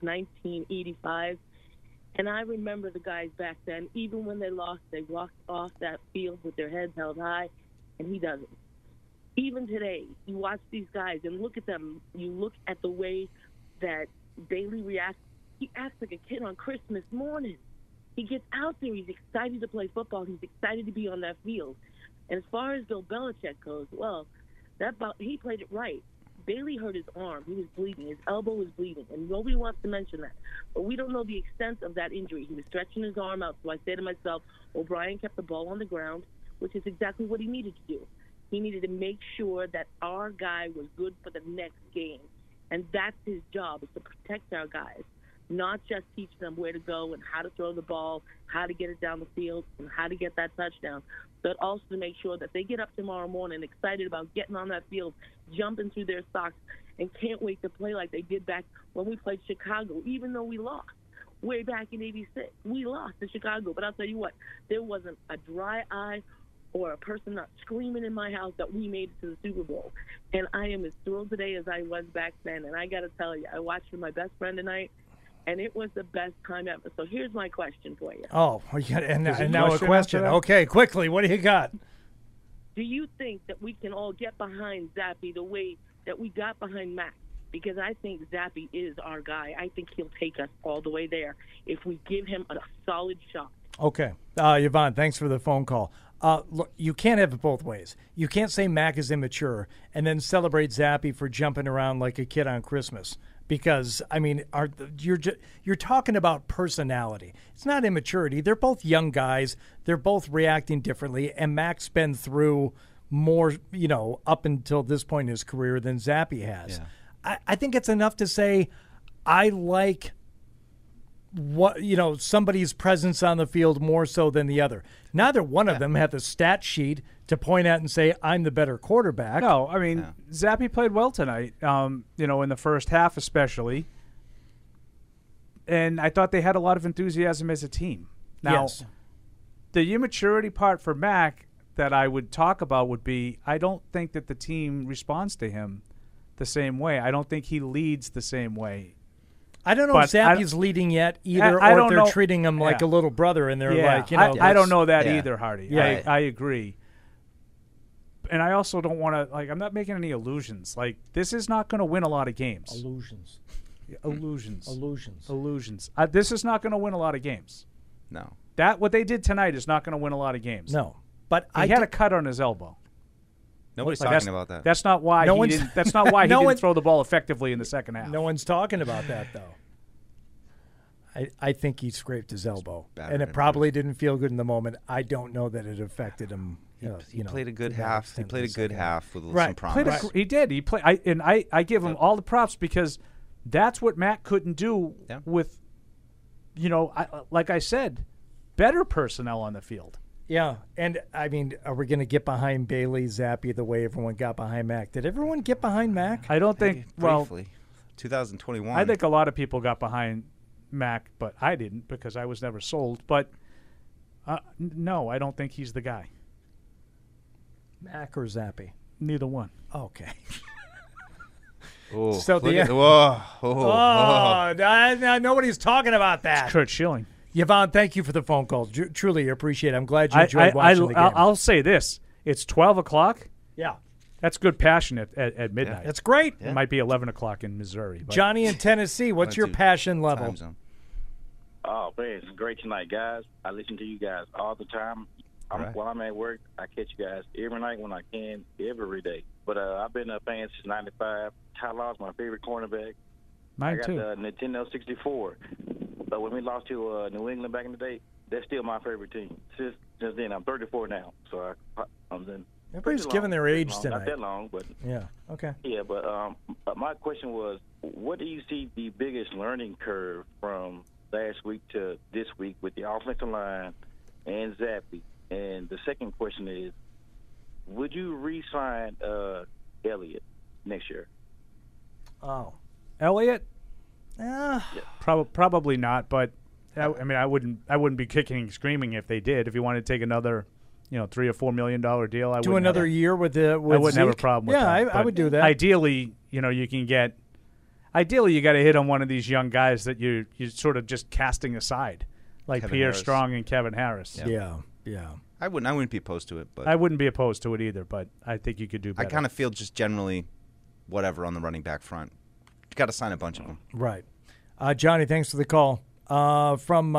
1985, and I remember the guys back then. Even when they lost, they walked off that field with their heads held high, and he doesn't. Even today, you watch these guys and look at them. You look at the way that Bailey reacts. He acts like a kid on Christmas morning. He gets out there. He's excited to play football. He's excited to be on that field. And as far as Bill Belichick goes, well, he played it right. Bailey hurt his arm. He was bleeding. His elbow was bleeding, and nobody wants to mention that. But we don't know the extent of that injury. He was stretching his arm out, so I say to myself, O'Brien kept the ball on the ground, which is exactly what he needed to do. He needed to make sure that our guy was good for the next game, and that's his job, is to protect our guys, not just teach them where to go and how to throw the ball, how to get it down the field, and how to get that touchdown, but also to make sure that they get up tomorrow morning excited about getting on that field, jumping through their socks, and can't wait to play like they did back when we played Chicago, even though we lost. Way back in '86, we lost to Chicago. But I'll tell you what, there wasn't a dry eye or a person not screaming in my house that we made it to the Super Bowl. And I am as thrilled today as I was back then. And I got to tell you, I watched with my best friend tonight, and it was the best time ever. So here's my question for you. Oh, and now a question. Okay, quickly, what do you got? Do you think that we can all get behind Zappy the way that we got behind Mac? Because I think Zappy is our guy. I think he'll take us all the way there if we give him a solid shot. Okay. Yvonne, thanks for the phone call. Look, you can't have it both ways. You can't say Mac is immature and then celebrate Zappy for jumping around like a kid on Christmas. Because, I mean, you're talking about personality. It's not immaturity. They're both young guys. They're both reacting differently. And Mac's been through more, up until this point in his career than Zappe has. Yeah. I think it's enough to say I like somebody's presence on the field more so than the other. Neither one of them had the stat sheet to point at and say, I'm the better quarterback. No, I mean, Zappe played well tonight, in the first half especially. And I thought they had a lot of enthusiasm as a team. Now, yes. The immaturity part for Mac that I would talk about would be I don't think that the team responds to him the same way. I don't think he leads the same way. I don't know if Zappe's leading yet either, or if they're treating him like a little brother, and they're like, I don't know that either, Hardy. Yeah. I agree. And I also don't want to, I'm not making any illusions. This is not going to win a lot of games. Illusions. This is not going to win a lot of games. No. What they did tonight is not going to win a lot of games. No. But he had a cut on his elbow. Nobody's talking about that. That's not why he didn't. That's not why he didn't throw the ball effectively in the second half. No one's talking about that though. I think he scraped his elbow, and it probably didn't feel good in the moment. I don't know that it affected him. He played a good half. He played a good half with some promise. He did. He played. I give him all the props because that's what Matt couldn't do with, like I said, better personnel on the field. Yeah, and I mean, are we going to get behind Bailey Zappe the way everyone got behind Mac? Did everyone get behind Mac? I don't think. Briefly, 2021. I think a lot of people got behind Mac, but I didn't because I was never sold. But no, I don't think he's the guy. Mac or Zappe? Neither one. Okay. Oh, so nobody's talking about that. It's Kurt Schilling. Yvonne, thank you for the phone call. Truly appreciate it. I'm glad you enjoyed watching the game. I'll say this. It's 12 o'clock. Yeah. That's good passion at midnight. Yeah. That's great. It might be 11 o'clock in Missouri. But. Johnny in Tennessee, what's your passion level? Oh, man, it's great tonight, guys. I listen to you guys all the time. While I'm at work, I catch you guys every night when I can, every day. But I've been a fan since 95. Ty Law's my favorite cornerback. Mine I got too. the Nintendo 64. But when we lost to New England back in the day, they're still my favorite team. Since then, I'm 34 now, so I'm in. Everybody's giving their age tonight. Not that long, but yeah, okay. Yeah, but my question was, what do you see the biggest learning curve from last week to this week with the offensive line and Zappe? And the second question is, would you re-sign Elliott next year? Oh, Elliott? Probably not. But I wouldn't be kicking and screaming if they did. If you wanted to take another, $3 or $4 million deal, do another year with I wouldn't have a problem with that. Yeah, I would do that. Ideally, you can get. Ideally, you got to hit on one of these young guys that you're sort of just casting aside, like Kevin Pierre Harris. Strong and Kevin Harris. Yeah. I wouldn't be opposed to it, but I wouldn't be opposed to it either. But I think you could do better. I kind of feel just generally, whatever on the running back front. You got to sign a bunch of them. Right. Johnny, thanks for the call. From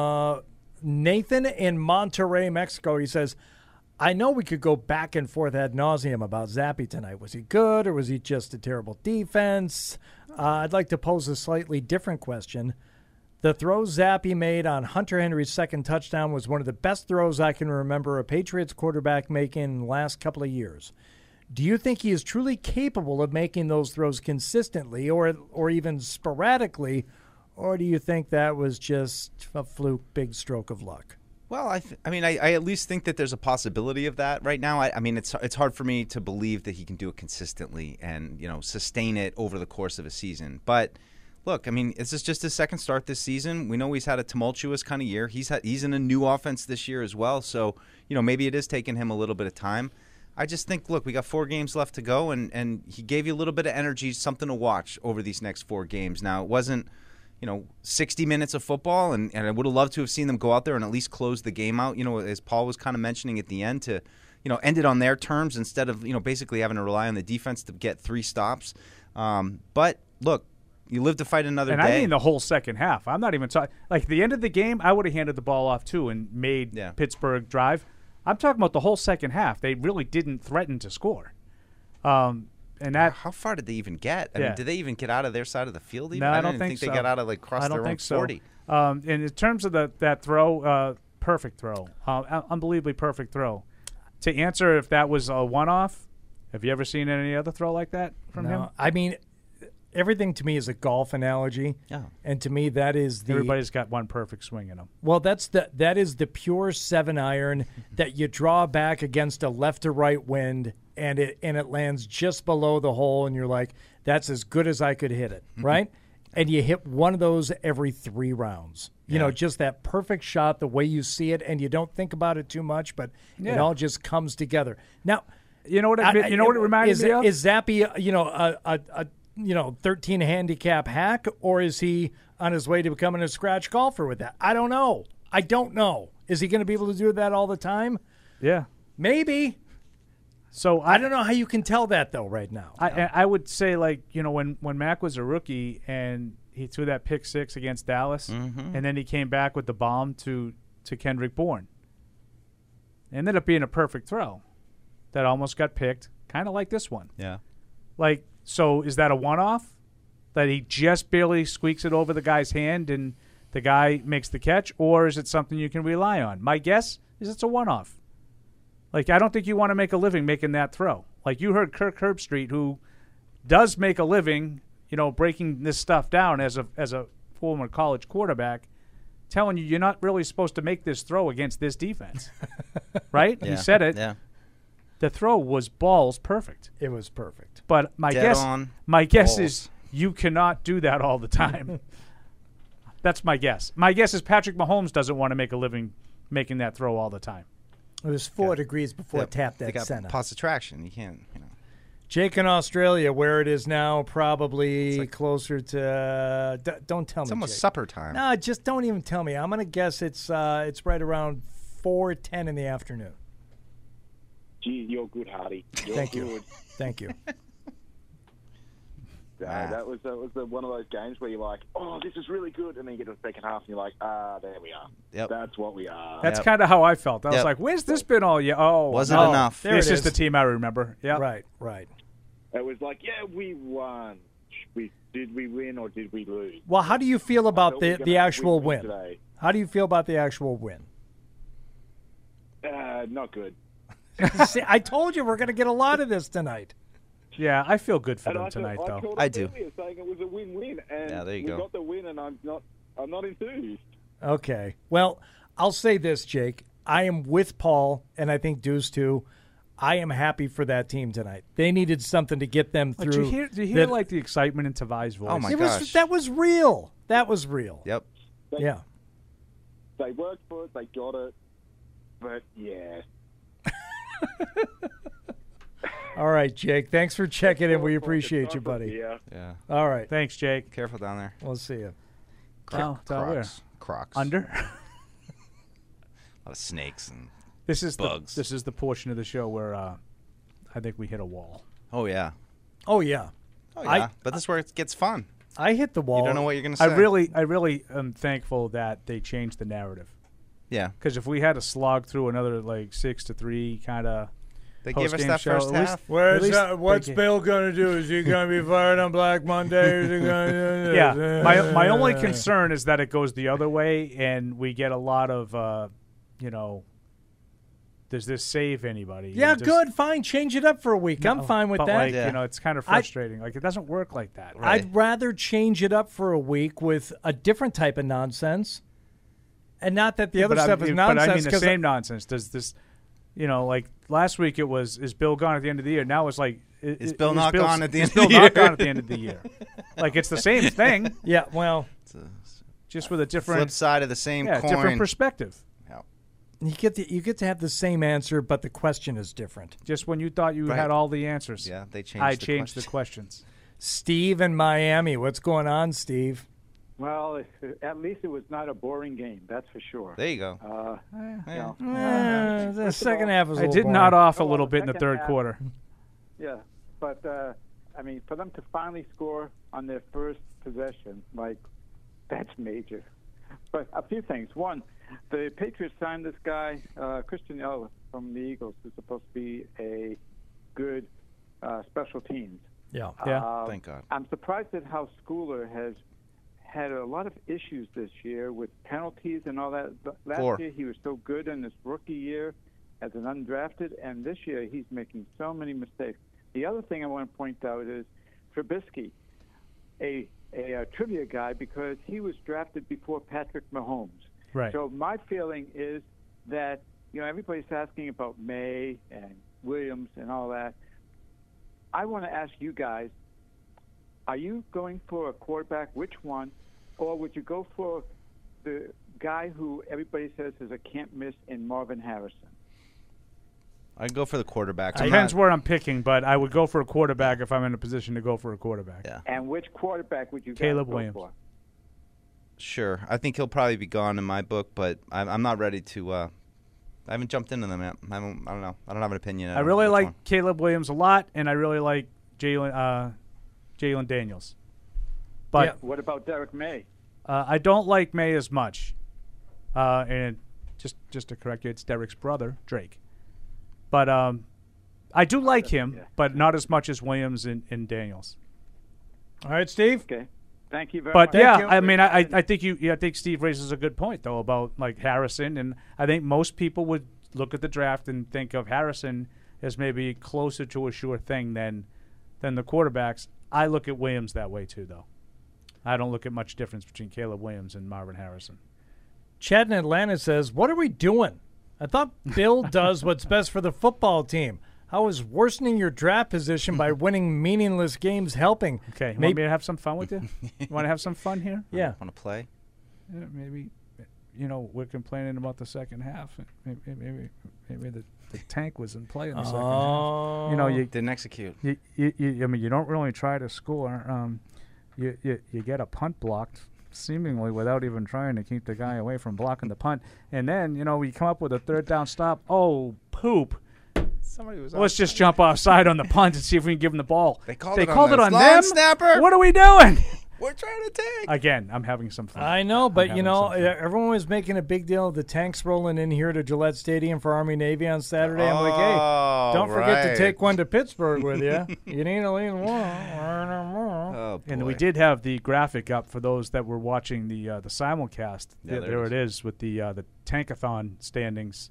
Nathan in Monterrey, Mexico, he says, I know we could go back and forth ad nauseum about Zappe tonight. Was he good or was he just a terrible defense? I'd like to pose a slightly different question. The throw Zappe made on Hunter Henry's second touchdown was one of the best throws I can remember a Patriots quarterback making in the last couple of years. Do you think he is truly capable of making those throws consistently or even sporadically, or do you think that was just a fluke, big stroke of luck? Well, I at least think that there's a possibility of that right now. I mean, it's hard for me to believe that he can do it consistently and sustain it over the course of a season. But look, I mean, this is just his second start this season. We know he's had a tumultuous kind of year. He's in a new offense this year as well, so maybe it is taking him a little bit of time. I just think, look, we got 4 games left to go, and he gave you a little bit of energy, something to watch over these next 4 games. Now, it wasn't 60 minutes of football, and I would have loved to have seen them go out there and at least close the game out, as Paul was kind of mentioning at the end, to, end it on their terms instead of, basically having to rely on the defense to get 3 stops. But, look, you live to fight another day. And I mean the whole second half. I'm not even talking. Like, the end of the game, I would have handed the ball off, too, and made Pittsburgh drive. I'm talking about the whole second half. They really didn't threaten to score. And that. How far did they even get? I mean, did they even get out of their side of the field? Even? No, I don't think so. They got out of across their own 40. And in terms of that throw, perfect throw, unbelievably perfect throw. to answer if that was a one-off, have you ever seen any other throw like that from him? I mean, everything to me is a golf analogy. Yeah. And to me, that is the... Everybody's got one perfect swing in them. Well, that is the pure 7-iron that you draw back against a left to right wind, and it lands just below the hole, and you're like, that's as good as I could hit it, right? And you hit one of those every 3 rounds. You know, just that perfect shot, the way you see it, and you don't think about it too much, but it all just comes together. Now, you know what it reminded me of? Is Zappy, a 13 handicap hack, or is he on his way to becoming a scratch golfer with that? I don't know. Is he going to be able to do that all the time? Yeah. Maybe. So I don't know how you can tell that, though, right now. I would say, like, when Mac was a rookie and he threw that pick 6 against Dallas, and then he came back with the bomb to Kendrick Bourne. It ended up being a perfect throw that almost got picked, kind of like this one. Yeah. Like, so is that a one-off? That he just barely squeaks it over the guy's hand and the guy makes the catch? Or is it something you can rely on? My guess is it's a one-off. Like, I don't think you want to make a living making that throw. Like, you heard Kirk Herbstreit, who does make a living, breaking this stuff down as a former college quarterback, telling you're not really supposed to make this throw against this defense. Right? Yeah. He said it. Yeah. The throw was balls perfect. It was perfect. But my guess is you cannot do that all the time. That's my guess. My guess is Patrick Mahomes doesn't want to make a living making that throw all the time. It was 4 degrees before it tapped that center. Positive traction. You can't, Jake in Australia, where it is now probably closer to. Don't tell me. It's almost Jake. supper time. No, just don't even tell me. I'm going to guess it's right around 4:10 in the afternoon. Gee, you're good, Hardy. Thank you. Thank you. That was one of those games where you're like, oh, this is really good, and then you get to the second half and you're like, there we are. Yep. That's what we are. That's kind of how I felt. I was like, where's this been all year? Oh, wasn't enough. This is the team I remember. Yeah. Right. It was like, yeah, we won. Did we win or did we lose? Well, how do you feel about the actual win? Today. How do you feel about the actual win? Not good. See, I told you we're going to get a lot of this tonight. Yeah, I feel good for And them tonight, though. I do. Saying it was a win-win, and there you we go. got the win, and I'm not enthused. Okay. Well, I'll say this, Jake. I am with Paul, and I think Deuce too. I am happy for that team tonight. They needed something to get them through. Did you hear like the excitement in Tavai's voice? Oh my gosh, that was real. That was real. Yep. Yeah. They worked for it. They got it. But yeah. All right, Jake. Thanks for checking in. We appreciate you, buddy. Yeah. All right. Thanks, Jake. Careful down there. We'll see you. Crocs. Under. A lot of snakes and bugs. This is the portion of the show where I think we hit a wall. Oh yeah. Oh yeah. But this is where it gets fun. I hit the wall. You don't know what you're going to say. I really am thankful that they changed the narrative. Yeah. Because if we had to slog through another 6-3 kind of. They gave us that show, first half. What's Bill going to do? Is he going to be fired on Black Monday? Is he going to do Yeah. My only concern is that it goes the other way and we get a lot of, does this save anybody? Yeah, good. Fine. Change it up for a week. I'm fine with that. It's kind of frustrating. It doesn't work like that. Right. I'd rather change it up for a week with a different type of nonsense. And not that the other stuff is nonsense. But I mean the same nonsense. Does this, like last week it was, is Bill gone at the end of the year? Now it's like, is Bill not gone at the end of the year? year? Not gone at the end of the year. Like it's the same thing. Yeah, well. Just with a different. Flip side of the same coin. Different perspective. You get to have the same answer, but the question is different. Just when you thought you had all the answers. Yeah, they changed I changed the questions. Steve in Miami. What's going on, Steve? Well, at least it was not a boring game. That's for sure. There you go. The second half was. I did nod off a little bit in the third quarter. Yeah, but I mean, for them to finally score on their first possession, that's major. But a few things. One, the Patriots signed this guy, Christian Ellis from the Eagles, who's supposed to be a good special teams. Yeah. Thank God. I'm surprised at how Schooler has had a lot of issues this year with penalties and all that. Last year he was so good in his rookie year, as an undrafted, and this year he's making so many mistakes. The other thing I want to point out is Trubisky, a trivia guy, because he was drafted before Patrick Mahomes. Right. So my feeling is that, everybody's asking about May and Williams and all that. I want to ask you guys, are you going for a quarterback, which one, or would you go for the guy who everybody says is a can't-miss in Marvin Harrison? I'd go for the quarterback. Depends where I'm picking, but I would go for a quarterback if I'm in a position to go for a quarterback. Yeah. And which quarterback would you Caleb go Williams. for? Sure. I think he'll probably be gone in my book, but I'm not ready to I haven't jumped into them yet. I don't know. I don't have an opinion. I really like Caleb Williams a lot, and I really like Jalen Daniels. But what about Derek May? I don't like May as much. And just to correct you, it's Derek's brother, Drake. But I do like him, but not as much as Williams and Daniels. All right, Steve. Okay. Thank you very But much. yeah, I mean, I think Steve raises a good point though about like Harrison, and I think most people would look at the draft and think of Harrison as maybe closer to a sure thing than the quarterbacks. I look at Williams that way too, though. I don't look at much difference between Caleb Williams and Marvin Harrison. Chad in Atlanta says, "What are we doing? I thought Bill does what's best for the football team. How is worsening your draft position by winning meaningless games helping?" Okay, want me to have some fun with you? You want to have some fun here? Yeah. Want to play? Yeah, maybe. We're complaining about the second half. Maybe the tank was in play in the second half. You didn't execute. You don't really try to score. You get a punt blocked, seemingly without even trying to keep the guy away from blocking the punt, and then we come up with a third down stop. Oh, poop! Somebody was. Let's just jump offside on the punt and see if we can give them the ball. They called it on them. Long snapper. What are we doing? We're trying to tank. Again, I'm having some fun. I know, but everyone was making a big deal of the tanks rolling in here to Gillette Stadium for Army Navy on Saturday. I'm like, hey, don't forget to take one to Pittsburgh with you. You need to leave one. Oh, boy. And we did have the graphic up for those that were watching the simulcast. Yeah, there it is with the Tankathon standings.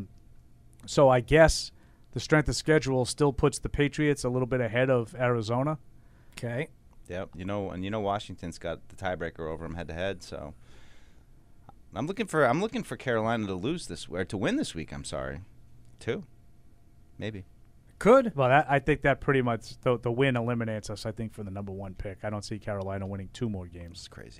So I guess the strength of schedule still puts the Patriots a little bit ahead of Arizona. Okay. Yep, Washington's got the tiebreaker over them head to head. So I'm looking for Carolina to lose to win this week. I'm sorry, 2, maybe. Could. Well, I think that pretty much the win eliminates us. I think for the number 1 pick. I don't see Carolina winning 2 more games. It's crazy.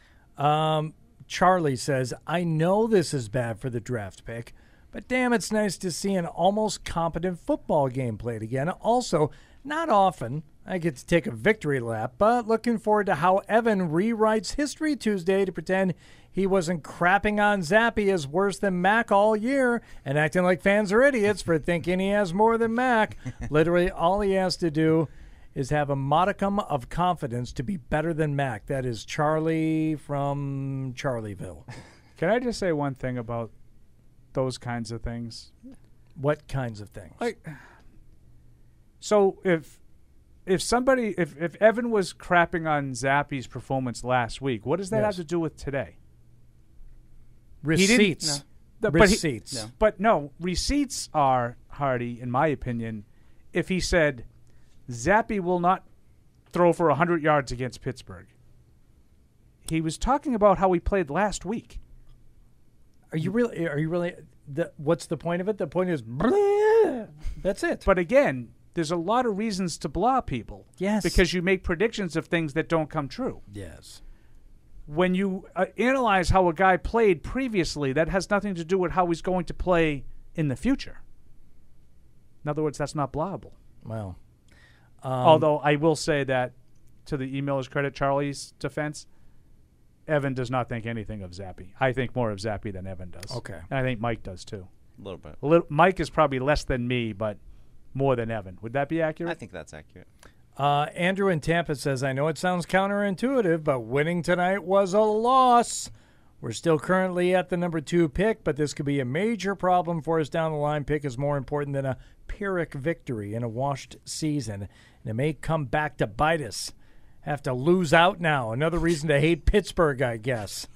Charlie says, "I know this is bad for the draft pick, but damn, it's nice to see an almost competent football game played again. Also, not often I get to take a victory lap, but looking forward to how Evan rewrites History Tuesday to pretend he wasn't crapping on Zappy as worse than Mac all year and acting like fans are idiots for thinking he has more than Mac. Literally, all he has to do is have a modicum of confidence to be better than Mac." That is Charlie from Charlieville. Can I just say one thing about those kinds of things? What kinds of things? So if Evan was crapping on Zappy's performance last week, what does that have to do with today? Receipts. Receipts. But no, receipts are, Hardy, in my opinion, if he said, Zappy will not throw for 100 yards against Pittsburgh. He was talking about how he played last week. Are you really? What's the point of it? The point is, that's it. But again, there's a lot of reasons to blah people. Yes. Because you make predictions of things that don't come true. Yes. When you analyze how a guy played previously, that has nothing to do with how he's going to play in the future. In other words, that's not blahable. Well, although I will say that, to the emailer's credit, Charlie's defense, Evan does not think anything of Zappy. I think more of Zappy than Evan does. Okay. And I think Mike does too. A little bit. Mike is probably less than me, but more than Evan. Would that be accurate? I think that's accurate. Andrew in Tampa says, "I know it sounds counterintuitive, but winning tonight was a loss. We're still currently at the number 2 pick, but this could be a major problem for us down the line. Pick is more important than a Pyrrhic victory in a washed season, and it may come back to bite us. Have to lose out now. Another reason to hate Pittsburgh, I guess."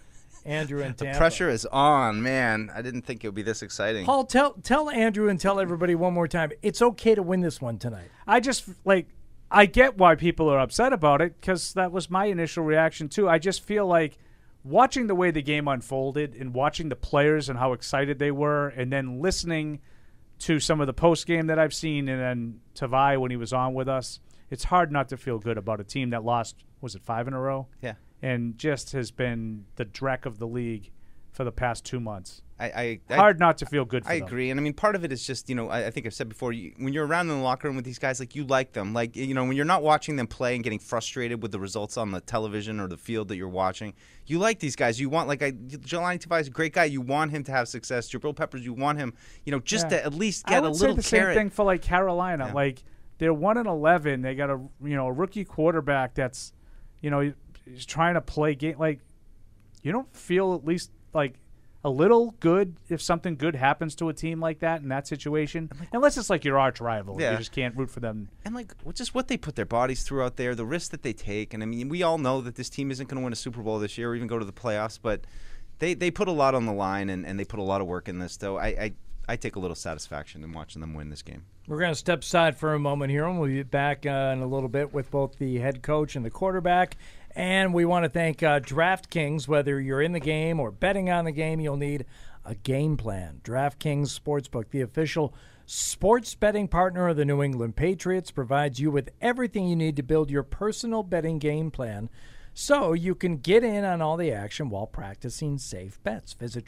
Andrew in The Tampa. pressure is on, man. I didn't think it would be this exciting. Paul, tell Andrew and tell everybody one more time. It's okay to win this one tonight. I get why people are upset about it because that was my initial reaction too. I just feel like watching the way the game unfolded and watching the players and how excited they were, and then listening to some of the post game that I've seen, and then Tavai when he was on with us, it's hard not to feel good about a team that lost, was it 5 in a row? Yeah. And just has been the dreck of the league for the past 2 months. Hard not to feel good for I them. agree. And I mean, part of it is just, I think I've said before, when you're around in the locker room with these guys, like, you like them. Like, when you're not watching them play and getting frustrated with the results on the television or the field that you're watching, you like these guys. You want, Jelani Tavai is a great guy. You want him to have success. Jabril Peppers, you want him, to at least get a little I would say the carrot. same thing for, Carolina. Yeah. Like, they're 1-11. They got a rookie quarterback that's, he's trying to play game. Like, you don't feel at least a little good if something good happens to a team like that in that situation, unless it's your arch rival. Yeah. You just can't root for them. And just what they put their bodies through out there, the risks that they take. And I mean, we all know that this team isn't going to win a Super Bowl this year or even go to the playoffs, but they put a lot on the line and they put a lot of work in this. So I take a little satisfaction in watching them win this game. We're going to step aside for a moment here, and we'll be back in a little bit with both the head coach and the quarterback. And we want to thank DraftKings. Whether you're in the game or betting on the game, you'll need a game plan. DraftKings Sportsbook, the official sports betting partner of the New England Patriots, provides you with everything you need to build your personal betting game plan so you can get in on all the action while practicing safe bets. Visit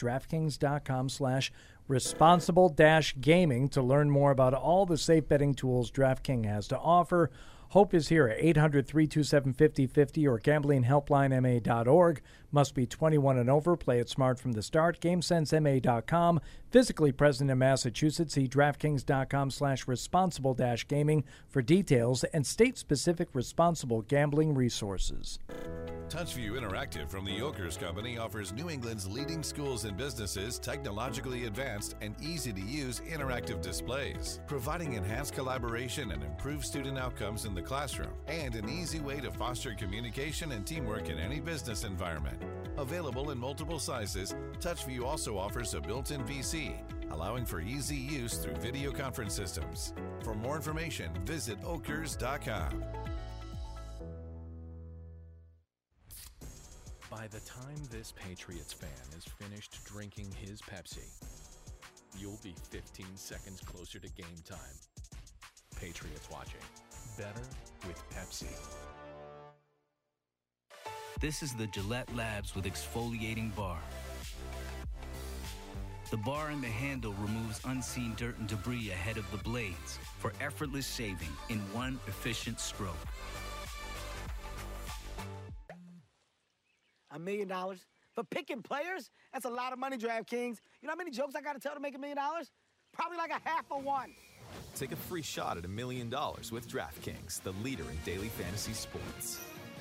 DraftKings.com/responsible-gaming to learn more about all the safe betting tools DraftKings has to offer. Hope is here at 800-327-5050 or gamblinghelplinema.org. Must be 21 and over. Play it smart from the start. GameSenseMA.com. Physically present in Massachusetts. See DraftKings.com/responsible-gaming for details and state-specific responsible gambling resources. Touchview Interactive from the Yokers Company offers New England's leading schools and businesses technologically advanced and easy-to-use interactive displays, providing enhanced collaboration and improved student outcomes in the classroom, and an easy way to foster communication and teamwork in any business environment. Available in multiple sizes, Touchview also offers a built-in PC, allowing for easy use through video conference systems. For more information, visit okers.com. By the time this Patriots fan is finished drinking his Pepsi, you'll be 15 seconds closer to game time. Patriots watching. Better with Pepsi. This is the Gillette Labs with exfoliating bar. The bar and the handle removes unseen dirt and debris ahead of the blades for effortless shaving in one efficient stroke. $1 million? For picking players? That's a lot of money, DraftKings. You know how many jokes I got to tell to make $1 million? Probably like a half of one. Take a free shot at $1 million with DraftKings, the leader in daily fantasy sports.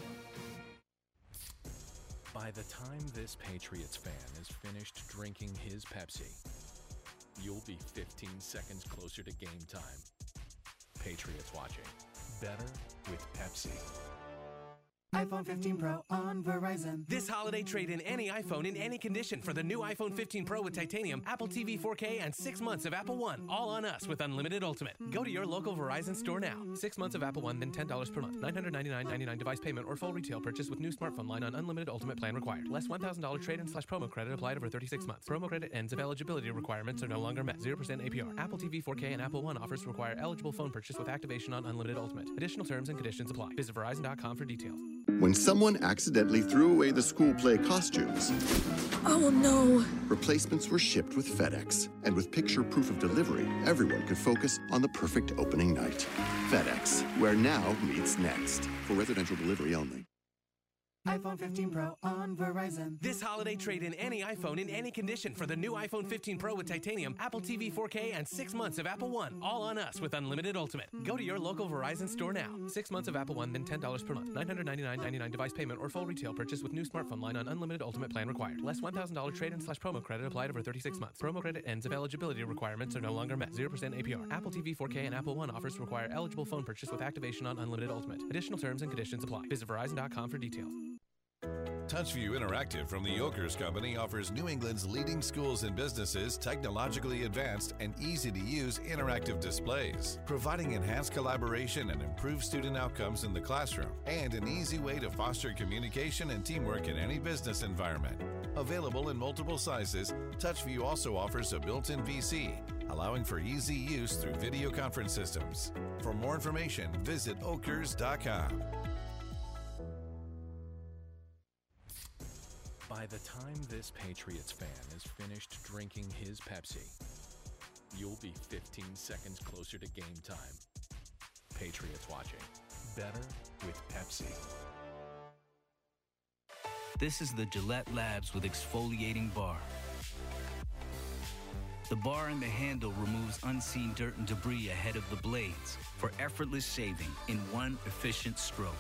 By the time this Patriots fan is finished drinking his Pepsi, you'll be 15 seconds closer to game time. Patriots watching. Better with Pepsi. iPhone 15 Pro on Verizon. This holiday, trade in any iPhone in any condition for the new iPhone 15 Pro with titanium, Apple TV 4K, and 6 months of Apple One. All on us with Unlimited Ultimate. Go to your local Verizon store now. 6 months of Apple One, then $10 per month. $999.99 device payment or full retail purchase with new smartphone line on Unlimited Ultimate plan required. Less $1,000 trade-in/promo credit applied over 36 months. Promo credit ends if eligibility requirements are no longer met. 0% APR. Apple TV 4K and Apple One offers require eligible phone purchase with activation on Unlimited Ultimate. Additional terms and conditions apply. Visit Verizon.com for details. When someone accidentally threw away the school play costumes, Oh no. replacements were shipped with FedEx. And with picture proof of delivery, everyone could focus on the perfect opening night. FedEx, where now meets next. For residential delivery only. iPhone 15 Pro on Verizon. This holiday, trade in any iPhone in any condition for the new iPhone 15 Pro with titanium, Apple TV 4K, and 6 months of Apple One. All on us with Unlimited Ultimate. Go to your local Verizon store now. 6 months of Apple One, then $10 per month. $999.99 device payment or full retail purchase with new smartphone line on Unlimited Ultimate plan required. Less $1,000 trade-in/promo credit applied over 36 months. Promo credit ends if eligibility requirements are no longer met. 0% APR. Apple TV 4K and Apple One offers require eligible phone purchase with activation on Unlimited Ultimate. Additional terms and conditions apply. Visit Verizon.com for details. Touchview Interactive from the Yokers Company offers New England's leading schools and businesses technologically advanced and easy-to-use interactive displays, providing enhanced collaboration and improved student outcomes in the classroom, and an easy way to foster communication and teamwork in any business environment. Available in multiple sizes, Touchview also offers a built-in PC, allowing for easy use through video conference systems. For more information, visit okers.com. By the time this Patriots fan is finished drinking his Pepsi, you'll be 15 seconds closer to game time. Patriots watching. Better with Pepsi. This is the Gillette Labs with exfoliating bar. The bar and the handle removes unseen dirt and debris ahead of the blades for effortless shaving in one efficient stroke.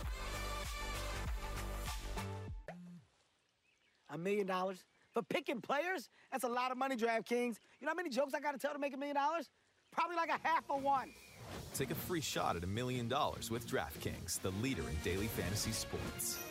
$1 million? For picking players? That's a lot of money, DraftKings. You know how many jokes I got to tell to make $1 million? Probably like a half of one. Take a free shot at $1 million with DraftKings, the leader in daily fantasy sports.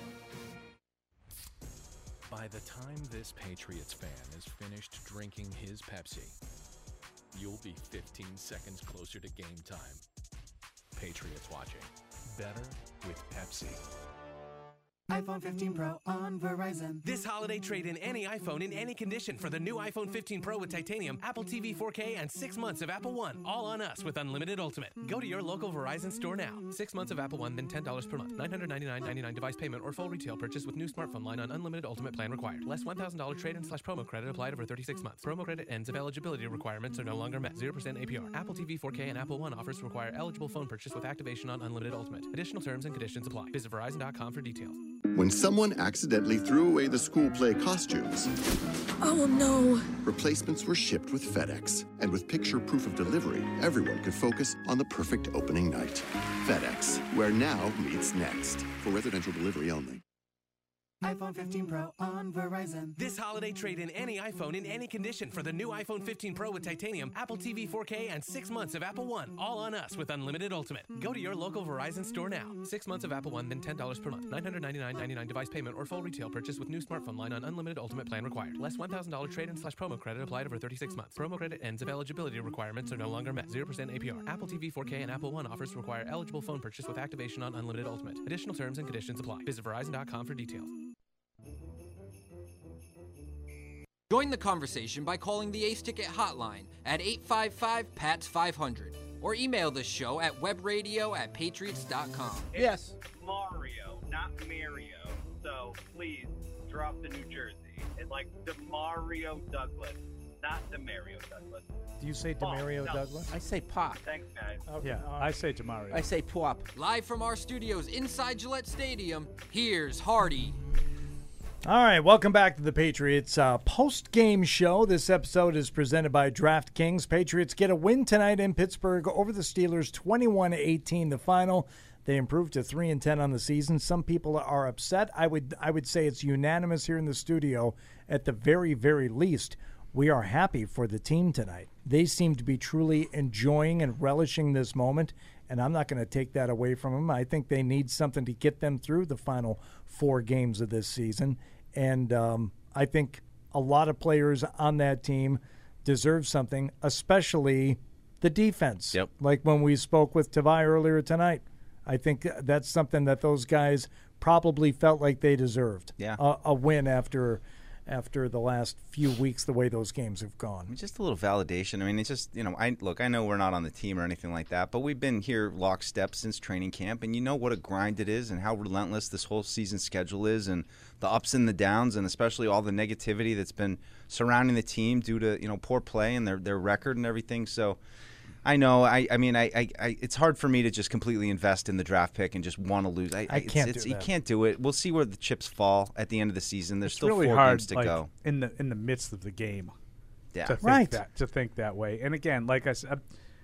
By the time this Patriots fan is finished drinking his Pepsi, you'll be 15 seconds closer to game time. Patriots watching. Better with Pepsi. iPhone 15 Pro on Verizon. This holiday, trade in any iPhone in any condition for the new iPhone 15 Pro with titanium, Apple TV 4K, and 6 months of Apple One. All on us with unlimited ultimate. Go to your local Verizon store now. 6 months of Apple One, then $10 per month. $999.99 device payment or full retail purchase with new smartphone line on unlimited ultimate plan required. Less $1,000 trade-in/promo credit applied over 36 months. Promo credit ends if eligibility requirements are no longer met. 0% APR. Apple TV 4K and Apple One offers require eligible phone purchase with activation on unlimited ultimate. Additional terms and conditions apply. Visit Verizon.com for details. When someone accidentally threw away the school play costumes, oh no! Replacements were shipped with FedEx. And with picture proof of delivery, everyone could focus on the perfect opening night. FedEx, where now meets next. For residential delivery only. iPhone 15 Pro on Verizon. This holiday, trade in any iPhone in any condition for the new iPhone 15 Pro with titanium, Apple TV 4K, and 6 months of Apple One. All on us with unlimited ultimate. Go to your local Verizon store now. 6 months of Apple One, then $10 per month. $999.99 device payment or full retail purchase with new smartphone line on unlimited ultimate plan required. Less $1,000 trade-in/promo credit applied over 36 months. Promo credit ends if eligibility requirements are no longer met. 0% APR. Apple TV 4K and Apple One offers require eligible phone purchase with activation on unlimited ultimate. Additional terms and conditions apply. Visit Verizon.com for details. Join the conversation by calling the Ace Ticket hotline at 855-PATS-500 or email the show at webradio@patriots.com. Yes. Mario, not Mario. So please drop the New Jersey. It's like DeMario Douglas, not DeMario Douglas. Do you say DeMario Douglas? I say pop. Thanks, guys. Okay. Yeah, I say DeMario. I say pop. Live from our studios inside Gillette Stadium, here's Hardy. All right, welcome back to the Patriots post-game show. This episode is presented by DraftKings. Patriots get a win tonight in Pittsburgh over the Steelers, 21-18 the final. They improved to 3-10 on the season. Some people are upset. I would say it's unanimous here in the studio. At the very, very least, we are happy for the team tonight. They seem to be truly enjoying and relishing this moment, and I'm not going to take that away from them. I think they need something to get them through the final 4 games of this season. And I think a lot of players on that team deserve something, especially the defense. Yep. Like when we spoke with Tavai earlier tonight. I think that's something that those guys probably felt like they deserved. Yeah. A win after the last few weeks, the way those games have gone. Just a little validation. I mean, it's just, I know we're not on the team or anything like that, but we've been here lockstep since training camp, and you know what a grind it is and how relentless this whole season schedule is, and the ups and the downs, and especially all the negativity that's been surrounding the team due to, poor play and their record and everything. So I know. I mean, it's hard for me to just completely invest in the draft pick and just want to lose. I can't do that. You can't do it. We'll see where the chips fall at the end of the season. There's still really 4 hard, games to go. In the midst of the game. Yeah. To think that way. And again, like I said,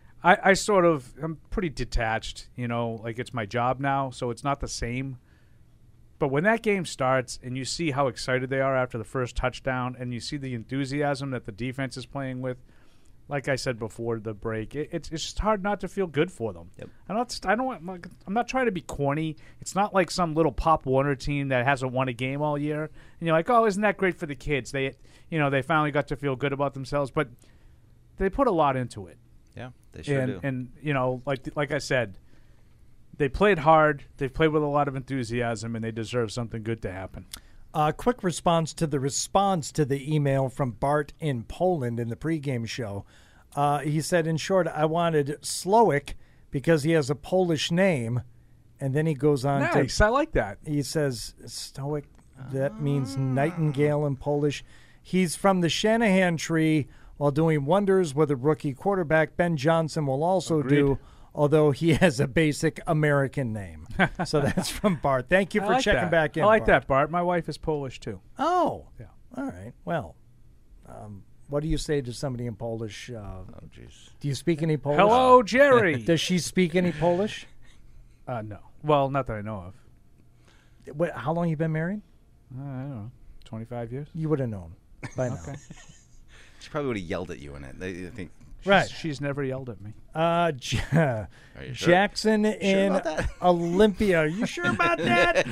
I'm pretty detached. Like it's my job now, so it's not the same. But when that game starts and you see how excited they are after the first touchdown, and you see the enthusiasm that the defense is playing with. like I said before the break, it's just hard not to feel good for them. Yep. I'm not trying to be corny. It's not like some little Pop Warner team that hasn't won a game all year. And you're like, oh, isn't that great for the kids? They finally got to feel good about themselves, but they put a lot into it. Yeah, they sure do. And like I said, they played hard. They played with a lot of enthusiasm, and they deserve something good to happen. Quick response to the email from Bart in Poland in the pregame show. He said, in short, I wanted Slowick because he has a Polish name. And then he goes on Nice. I like that. He says, Stoic, that means nightingale in Polish. He's from the Shanahan tree while doing wonders with a rookie quarterback. Ben Johnson will also do, although he has a basic American name. So that's from Bart. Thank you for checking back in, I like Bart. that, Bart. My wife is Polish, too. Oh. Yeah. All right. Well, what do you say to somebody in Polish? Jeez. Do you speak any Polish? Hello, Jerry. Does she speak any Polish? No. Well, not that I know of. How long you been married? I don't know. 25 years? You would have known by now. Okay. She probably would have yelled at you in it. I think. Right. She's never yelled at me. Sure? Jackson in Olympia. You sure about that?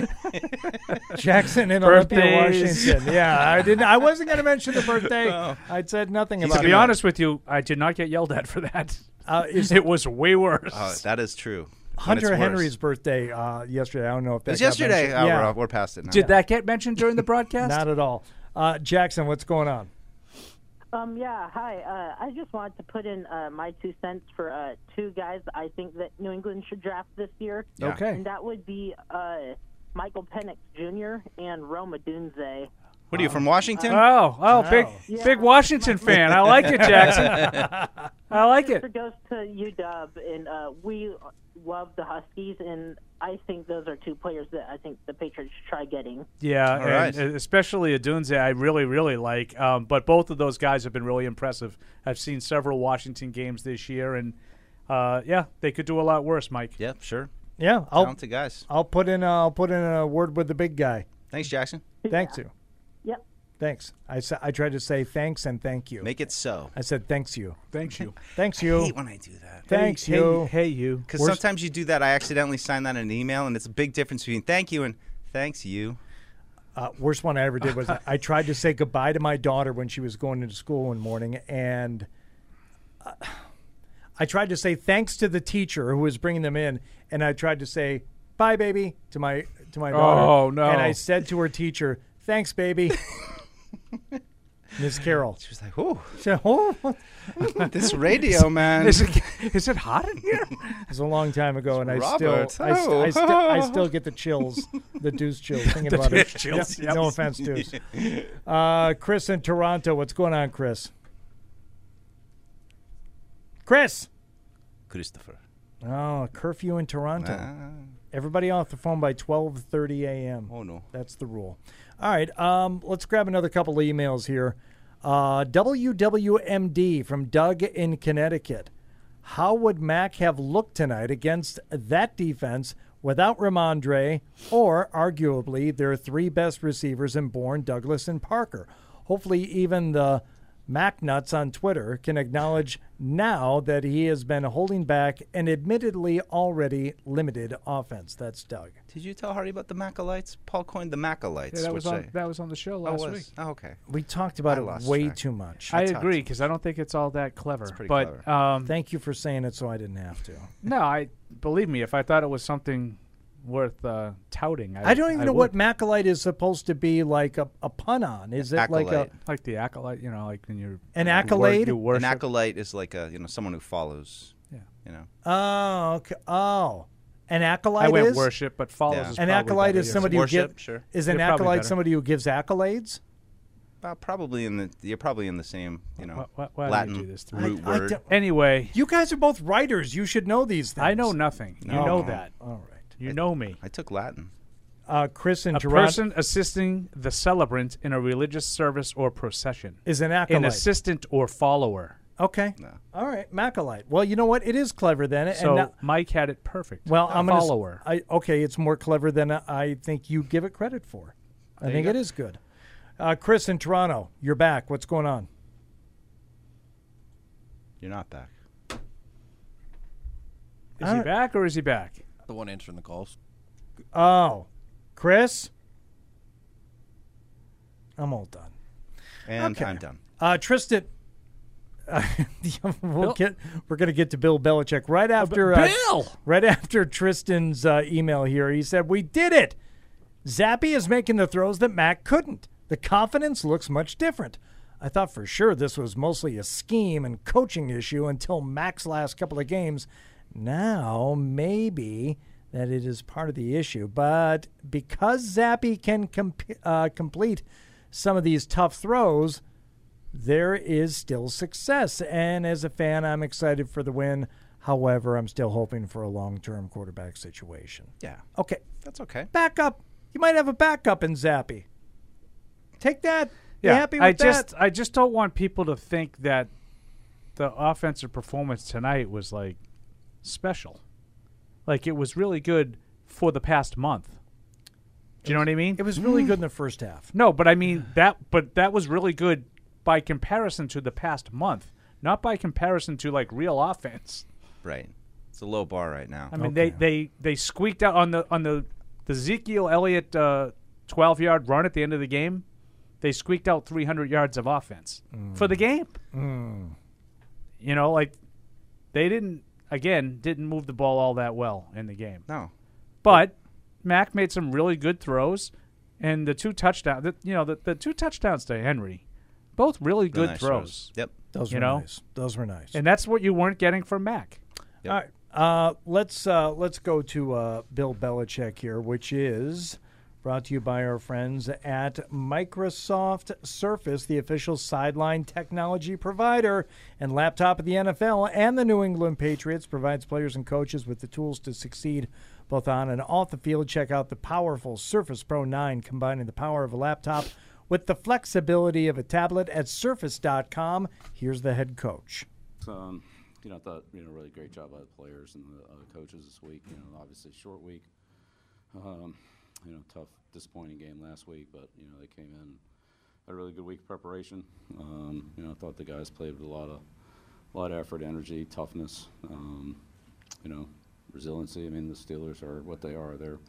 Jackson in Olympia, Washington. Yeah, I wasn't going to mention the birthday. Oh. I said nothing about it. To be honest with you, I did not get yelled at for that. It was way worse. Oh, that is true. Hunter Henry's birthday yesterday. I don't know if that It was got yesterday. mentioned. Yeah. We're past it now. Did that get mentioned during the broadcast? Not at all. Jackson, what's going on? Yeah, hi. I just wanted to put in my 2 cents for 2 guys I think that New England should draft this year. Yeah. Okay. And that would be Michael Penix Jr. and Rome Odunze. What are you, from Washington? Big Washington fan. I like it, Jackson. I like it. It goes to UW, and we love the Huskies, and I think those are 2 players that I think the Patriots should try getting. Yeah, All right. Especially Odunze, I really, really like. But both of those guys have been really impressive. I've seen several Washington games this year, and they could do a lot worse, Mike. Yeah, sure. Yeah, Talented guys. I'll put in a word with the big guy. Thanks, Jackson. Thanks you. Yep. Thanks. I tried to say thanks and thank you. Make it so. I said thanks you. Thanks you. Thanks you. I hate when I do that. Thanks you. Hey you. Because sometimes you do that. I accidentally sign that in an email, and it's a big difference between thank you and thanks you. Worst one I ever did was I tried to say goodbye to my daughter when she was going into school one morning, and I tried to say thanks to the teacher who was bringing them in, and I tried to say bye, baby, to my daughter. Oh, no. And I said to her teacher, thanks, baby. Miss Carroll. She was like, "Ooh, she said, oh. this radio, man. Is it hot in here?" It was a long time ago, and Robert, I still get the chills, the Deuce chills, thinking The about it. Deuce chills, Yeah, yep. No offense, Deuce. Chris in Toronto. What's going on, Chris? Chris. Christopher. Oh, curfew in Toronto. Ah. Everybody off the phone by 12:30 a.m. Oh, no. That's the rule. All right, let's grab another couple of emails here. WWMD from Doug in Connecticut. How would Mac have looked tonight against that defense without Ramondre or, arguably, their 3 best receivers in Bourne, Douglas, and Parker? Hopefully even the Mac Nuts on Twitter can acknowledge now that he has been holding back an admittedly already limited offense. That's Doug. Did you tell Hardy about the Macolites? Paul coined the Macolites. Yeah, that was on the show last week. Oh, okay. We talked about I it lost way track. too much. I agree because I don't think it's all that clever. pretty but clever. Thank you for saying it so I didn't have to. No, believe me, if I thought it was something worth touting, I don't even know what Macolite is supposed to be like a pun on. Is it Acolyte. like the acolyte? You know, like when you're An accolade? You An worship. acolyte is like someone who follows. Yeah. You know. Oh, okay. Oh, an acolyte I went is worship, but follows Yeah. is an probably acolyte better, is yes. somebody Worship, who gives. sure. Is an You're probably acolyte better. somebody who gives accolades? Probably you're probably in the same Why Latin do you do this to me? root I word. don't- Anyway, You guys are both writers. You should know these things. I know nothing. You No. know that. All right. You know me. I took Latin. Chris in A Toronto person assisting the celebrant in a religious service or procession. is an An acolyte. assistant or follower. Okay. No. All right. Macolite. Well, you know what? It is clever then. So and now, Mike had it perfect. well, A I'm going follower. Okay, it's more clever than I think you give it credit for. I There think you it go. is good. Chris in Toronto, you're back. What's going on? You're not back. Is he back or is he back? The one answering the calls. Oh, Chris? I'm all done. And Okay. I'm done. Tristan, we're going to get to Bill Belichick right after right after Tristan's email here. He said, "We did it. Zappy is making the throws that Mac couldn't. The confidence looks much different. I thought for sure this was mostly a scheme and coaching issue until Mac's last couple of games. Now maybe that it is part of the issue, but because Zappy can complete some of these tough throws, there is still success. And as a fan, I'm excited for the win. However, I'm still hoping for a long-term quarterback situation." Yeah. Okay. That's okay. Backup. You might have a backup in Zappy. Take that. You happy with that? I just don't want people to think that the offensive performance tonight was like special. Like it was really good for the past month. Do you know what I mean? It was really good in the first half. No, but I mean that was really good by comparison to the past month, not by comparison to like real offense. Right. It's a low bar right now. I mean they squeaked out on the Ezekiel Elliott 12-yard run at the end of the game. They squeaked out 300 yards of offense for the game. You know, like they didn't move the ball all that well in the game. No. But Mac made some really good throws, and the two touchdowns, the two touchdowns to Henry, both really good nice throws. Yep. Those were nice. Those were nice. And that's what you weren't getting from Mac. Yep. All right. Let's go to Bill Belichick here, which is brought to you by our friends at Microsoft Surface, the official sideline technology provider and laptop of the NFL and the New England Patriots. Provides players and coaches with the tools to succeed both on and off the field. Check out the powerful Surface Pro 9, combining the power of a laptop with the flexibility of a tablet at Surface.com. Here's the head coach. I thought really great job by the players and the coaches this week. Obviously short week. Tough, disappointing game last week, but they came in had a really good week of preparation. I thought the guys played with a lot of effort, energy, toughness. Resiliency. I mean, the Steelers are what they are. They're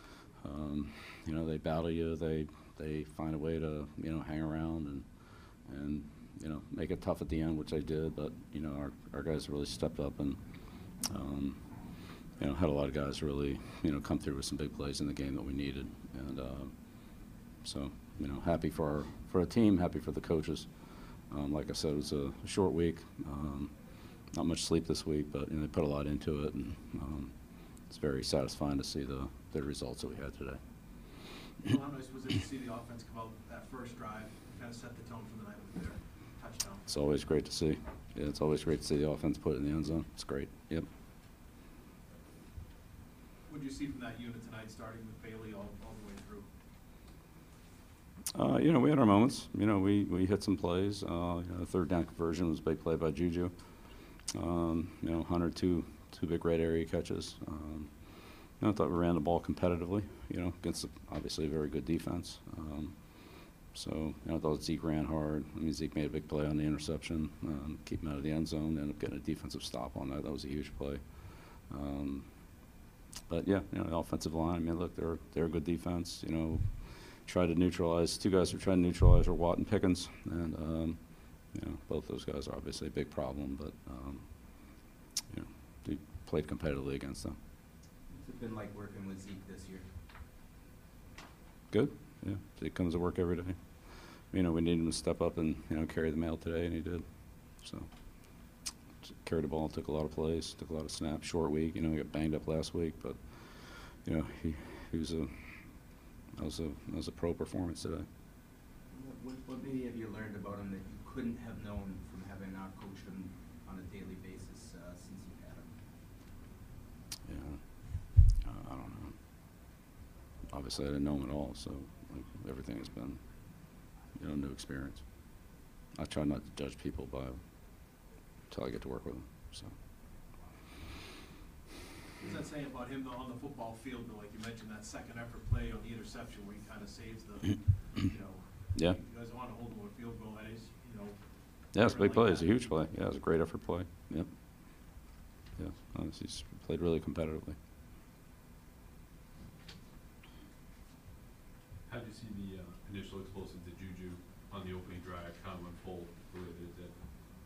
they battle you. They find a way to hang around and make it tough at the end, which they did. But our guys really stepped up and had a lot of guys really come through with some big plays in the game that we needed. And so happy for our team, happy for the coaches. Like I said, it was a short week. Not much sleep this week, but they put a lot into it, and it's very satisfying to see the results that we had today. Well, how nice was it to see the offense come out that first drive, kind of set the tone for the night with their touchdown? It's always great to see. Yeah, it's always great to see the offense put it in the end zone. It's great. Yep. What did you see from that unit tonight, starting with Bailey all the way through? We had our moments. We hit some plays. The third down conversion was a big play by Juju. Hunter, two big red area catches. I thought we ran the ball competitively, against obviously a very good defense. I thought Zeke ran hard. I mean, Zeke made a big play on the interception, keep him out of the end zone, ended up getting a defensive stop on that. That was a huge play. The offensive line, I mean, look, they're a good defense. Tried to neutralize, two guys were trying to neutralize were Watt and Pickens, and both those guys are obviously a big problem, but they played competitively against them. What's it been like working with Zeke this year? Good, yeah. Zeke comes to work every day. We needed him to step up and carry the mail today, and he did. So carried the ball, took a lot of plays, took a lot of snaps. Short week, he got banged up last week, but he was that was a pro performance today. What maybe have you learned about him that you couldn't have known from having not coached him on a daily basis since you've had him? Yeah, I don't know. Obviously, I didn't know him at all, so everything has been, new experience. I try not to judge people until I get to work with them. So. What does that say about him on the football field, though? Like you mentioned, that second effort play on the interception where he kind of saves the, Yeah. You guys want to hold him to a field goal, that is, Yeah, it's a big play. It's a huge play. Yeah, it was a great effort play. Yep. Yeah, he's played really competitively. How did you see the initial explosive to Juju on the opening drive kind of unfold the way that it did?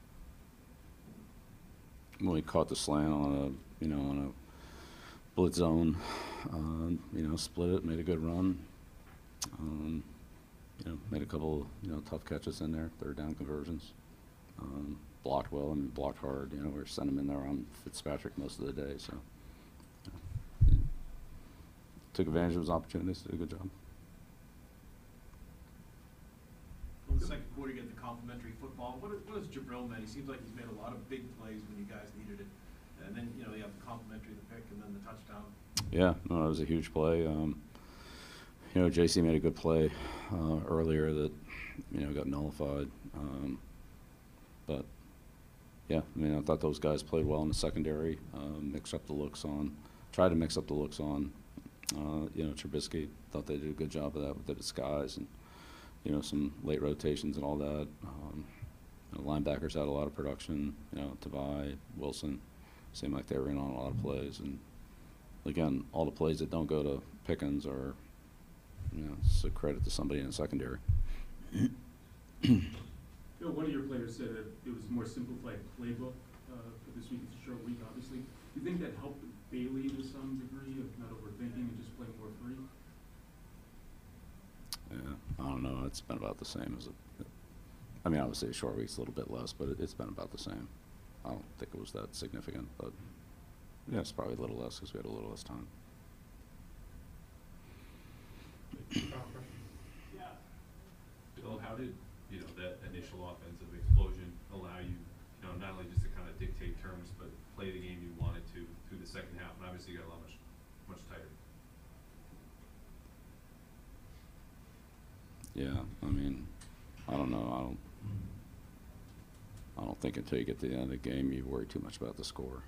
When he caught the slant on a blitz zone, split it, made a good run. Made a couple tough catches in there, third down conversions. Blocked well and blocked hard. We were sending him in there on Fitzpatrick most of the day, so he took advantage of his opportunities. Did a good job. In the second quarter, you get the complimentary football. What has Jabril meant? He seems like he's made a lot of big plays when you guys needed it. And then, you have the complimentary, the pick, and then the touchdown. Yeah, no, it was a huge play. JC made a good play earlier that, got nullified. But, yeah, I thought those guys played well in the secondary, tried to mix up the looks on. Trubisky, thought they did a good job of that with the disguise and, some late rotations and all that. Linebackers had a lot of production. Tavai, Wilson, seemed like they were in on a lot of plays. And again, all the plays that don't go to Pickens are, it's a credit to somebody in the secondary. Bill, one of your players said that it was a more simplified playbook for this week. It's a short week, obviously. Do you think that helped Bailey to some degree of not overthinking and just playing more free? Yeah, I don't know. It's been about the same as obviously a short week's a little bit less, but it's been about the same. I don't think it was that significant, but yeah, it's probably a little less because we had a little less time. Bill, how did that initial offensive explosion allow you, not only just to kind of dictate terms, but play the game you wanted to through the second half, and obviously you got a lot much tighter. Yeah, I don't know. I don't think until you get to the end of the game you worry too much about the score.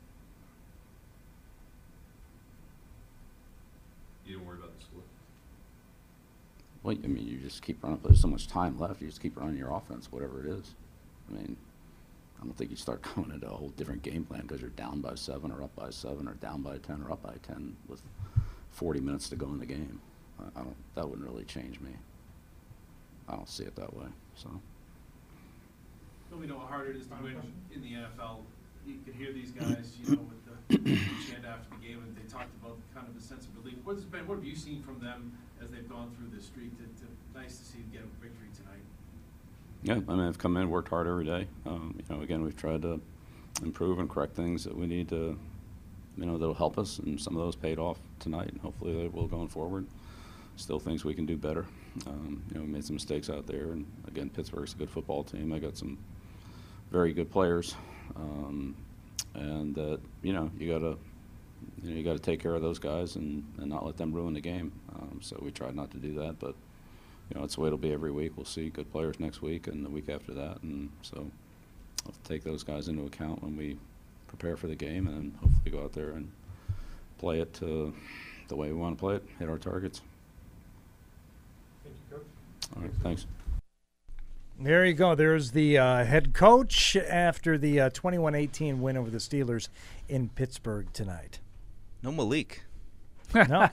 You don't worry about the score? Well, you just keep running. There's so much time left. You just keep running your offense, whatever it is. I don't think you start going into a whole different game plan because you're down by 7 or up by 7 or down by 10 or up by 10 with 40 minutes to go in the game. That wouldn't really change me. I don't see it that way. So. Don't we know how hard it is to win in the NFL? You can hear these guys, with the chant after the game, and they talked about kind of a sense of relief. What have you seen from them as they've gone through this streak? Nice to see them get a victory tonight. Yeah, I've come in, worked hard every day. Again, we've tried to improve and correct things that we need to, that'll help us, and some of those paid off tonight, and hopefully they will going forward. Still things we can do better. We made some mistakes out there, and again, Pittsburgh's a good football team. I got some very good players, and that you gotta take care of those guys and not let them ruin the game. So we tried not to do that, but it's the way it'll be every week. We'll see good players next week and the week after that, and so I'll have to take those guys into account when we prepare for the game, and then hopefully go out there and play it the way we want to play it, hit our targets. Thank you, Coach. All right, thanks. There you go. There's the head coach after the 21-18 win over the Steelers in Pittsburgh tonight. No Malik. No.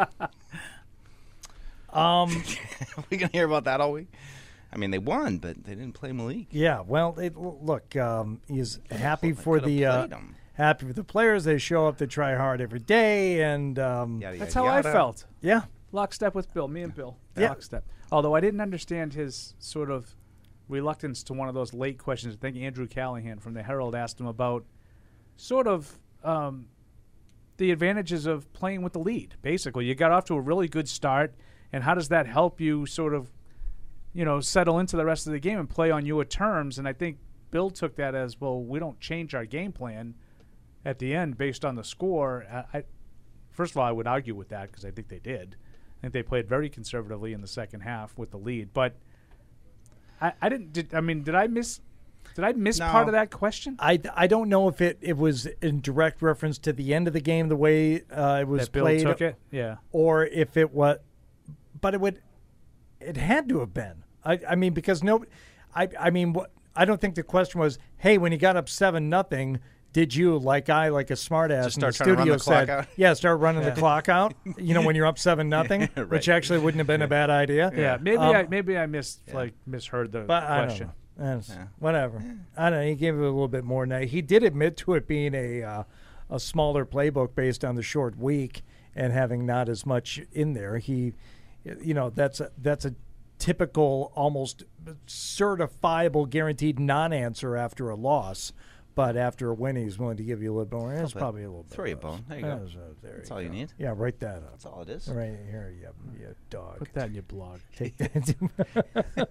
Are we going to hear about that all week? They won, but they didn't play Malik. Yeah, well, look, he's happy for the players. They show up to try hard every day, and that's how I felt. Yeah, lockstep with Bill. Me and Bill. Yeah. Lockstep. Although I didn't understand his sort of reluctance to one of those late questions. I think Andrew Callahan from the Herald asked him about sort of the advantages of playing with the lead. Basically, you got off to a really good start, and how does that help you sort of, settle into the rest of the game and play on your terms? And I think Bill took that as, well, we don't change our game plan at the end based on the score. First of all, I would argue with that because I think they did. I think they played very conservatively in the second half with the lead, but did I miss part of that question? I don't know if it was in direct reference to the end of the game, the way it was that Bill played, took it, yeah, or if it was, but it had to have been. Because I don't think the question was, hey, when you got up 7-0, did you, like a smartass Just in the start trying to run studio the clock said, out? yeah, start running the clock out, when you're up 7-0, Right. which actually wouldn't have been a bad idea. Yeah, maybe I misheard the but question. I don't know. Whatever. I don't know. He gave it a little bit more. Now, he did admit to it being a smaller playbook based on the short week and having not as much in there. He, that's a typical, almost certifiable, guaranteed non-answer after a loss. But after a win, he's willing to give you a little bit more. It's probably a little bit. Throw you a bone. There you go. That's all you need. Yeah, write that up. That's all it is. Right here, you dog. Put that in your blog. Take that.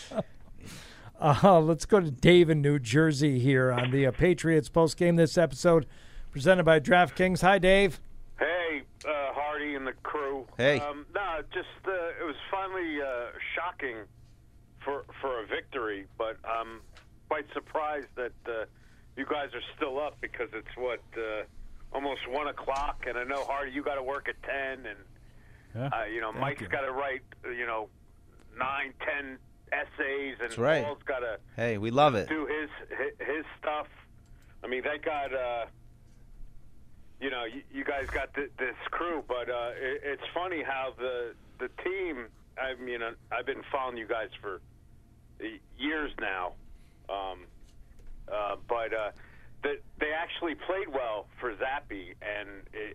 Let's go to Dave in New Jersey here on the Patriots postgame. This episode presented by DraftKings. Hi, Dave. Hey, Hardy and the crew. Hey. It was finally shocking for a victory, but I'm quite surprised that you guys are still up because it's almost 1 o'clock, and I know, Hardy, you got to work at 10, and Mike's got to write 9, 10 essays, and That's right. Paul's got to Hey, we love it. do his stuff. I mean, they got you guys got this crew, but it's funny how the team. I mean, I've been following you guys for years now, but they actually played well for Zappe, and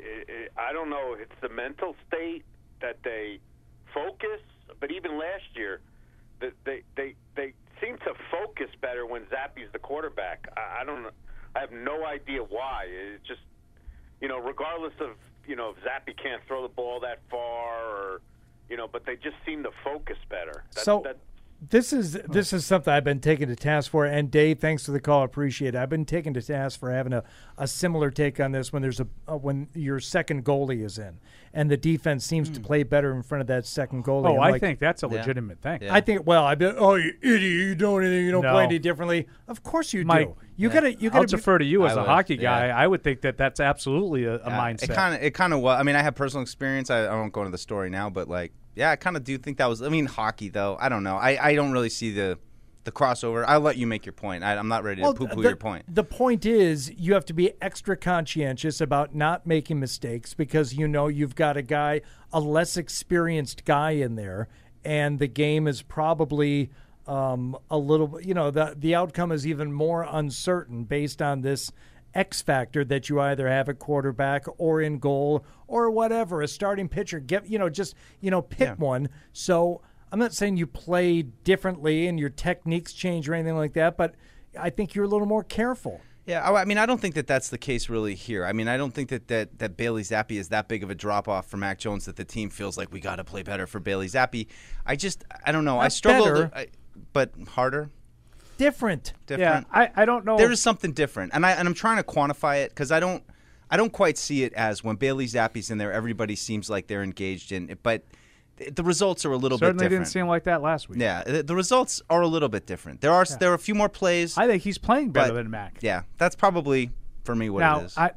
I don't know if it's the mental state that they focus, but even last year, they seem to focus better when Zappe's the quarterback. I don't know. I have no idea why. It's just, regardless of, if Zappe can't throw the ball that far or, but they just seem to focus better. This is something I've been taken to task for, and Dave, thanks for the call, appreciate it. I've been taken to task for having a similar take on this when there's when your second goalie is in, and the defense seems to play better in front of that second goalie. Oh, I think that's a legitimate thing. I think. Well, I've been. Oh, you idiot! You don't anything. You don't play any differently. Of course you Mike, do. You gotta. I'll defer to you as a hockey guy. yeah. I would think that's absolutely a mindset. It kind of was. I mean, I have personal experience. I won't go into the story now, but I kind of do think that was. I mean, hockey though. I don't know. I don't really see the crossover. I'll let you make your point. I'm not ready to poo-poo your point. The point is you have to be extra conscientious about not making mistakes because you've got a less experienced guy in there, and the game is probably a little. The outcome is even more uncertain based on this X factor that you either have at quarterback or in goal or whatever, a starting pitcher. Pick one. So I'm not saying you play differently and your techniques change or anything like that, but I think you're a little more careful. Yeah, I mean, I don't think that that's the case really here. I mean, I don't think that Bailey Zappe is that big of a drop-off for Mac Jones that the team feels like we got to play better for Bailey Zappe. I don't know. I struggle, but harder. Different. Yeah, I don't know. There is something different, and I'm trying to quantify it because I don't quite see it as when Bailey Zappe's in there, everybody seems like they're engaged in it, but the results are a little bit different. Certainly didn't seem like that last week. Yeah, the results are a little bit different. There are a few more plays. I think he's playing better than Mac. Yeah, that's probably for me what it is.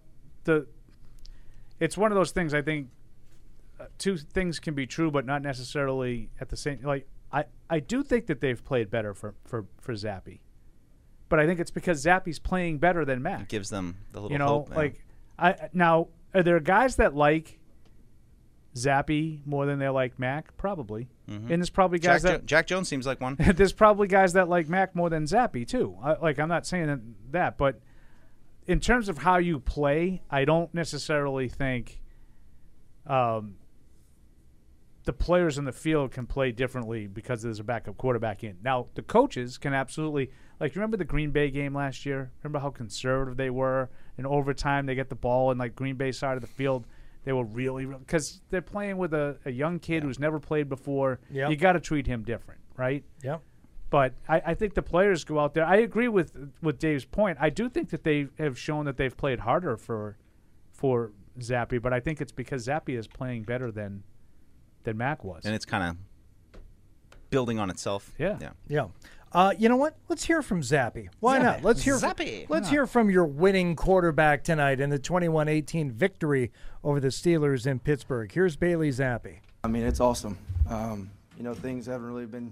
It's one of those things. I think two things can be true, but not necessarily at the same. I do think that they've played better for Zappe, but I think it's because Zappe's playing better than Mac. It gives them the little hope. Now, are there guys that like Zappe more than they like Mac? Probably. Mm-hmm. And there's probably guys Jack Jones seems like one. There's probably guys that like Mac more than Zappe too. I'm not saying that, but in terms of how you play, I don't necessarily think the players in the field can play differently because there's a backup quarterback in. Now, the coaches can absolutely remember the Green Bay game last year? Remember how conservative they were? In overtime, they get the ball in Green Bay side of the field. They were really because they're playing with a young kid who's never played before. Yep. You got to treat him different, right? Yep. But I think the players go out there. I agree with Dave's point. I do think that they have shown that they've played harder for Zappe, but I think it's because Zappe is playing better than Mac was. And it's kind of building on itself. Yeah. You know what? Let's hear from Zappe. Why not? Let's hear Zappe. Let's hear from your winning quarterback tonight in the 21-18 victory over the Steelers in Pittsburgh. Here's Bailey Zappe. I mean, it's awesome. Things haven't really been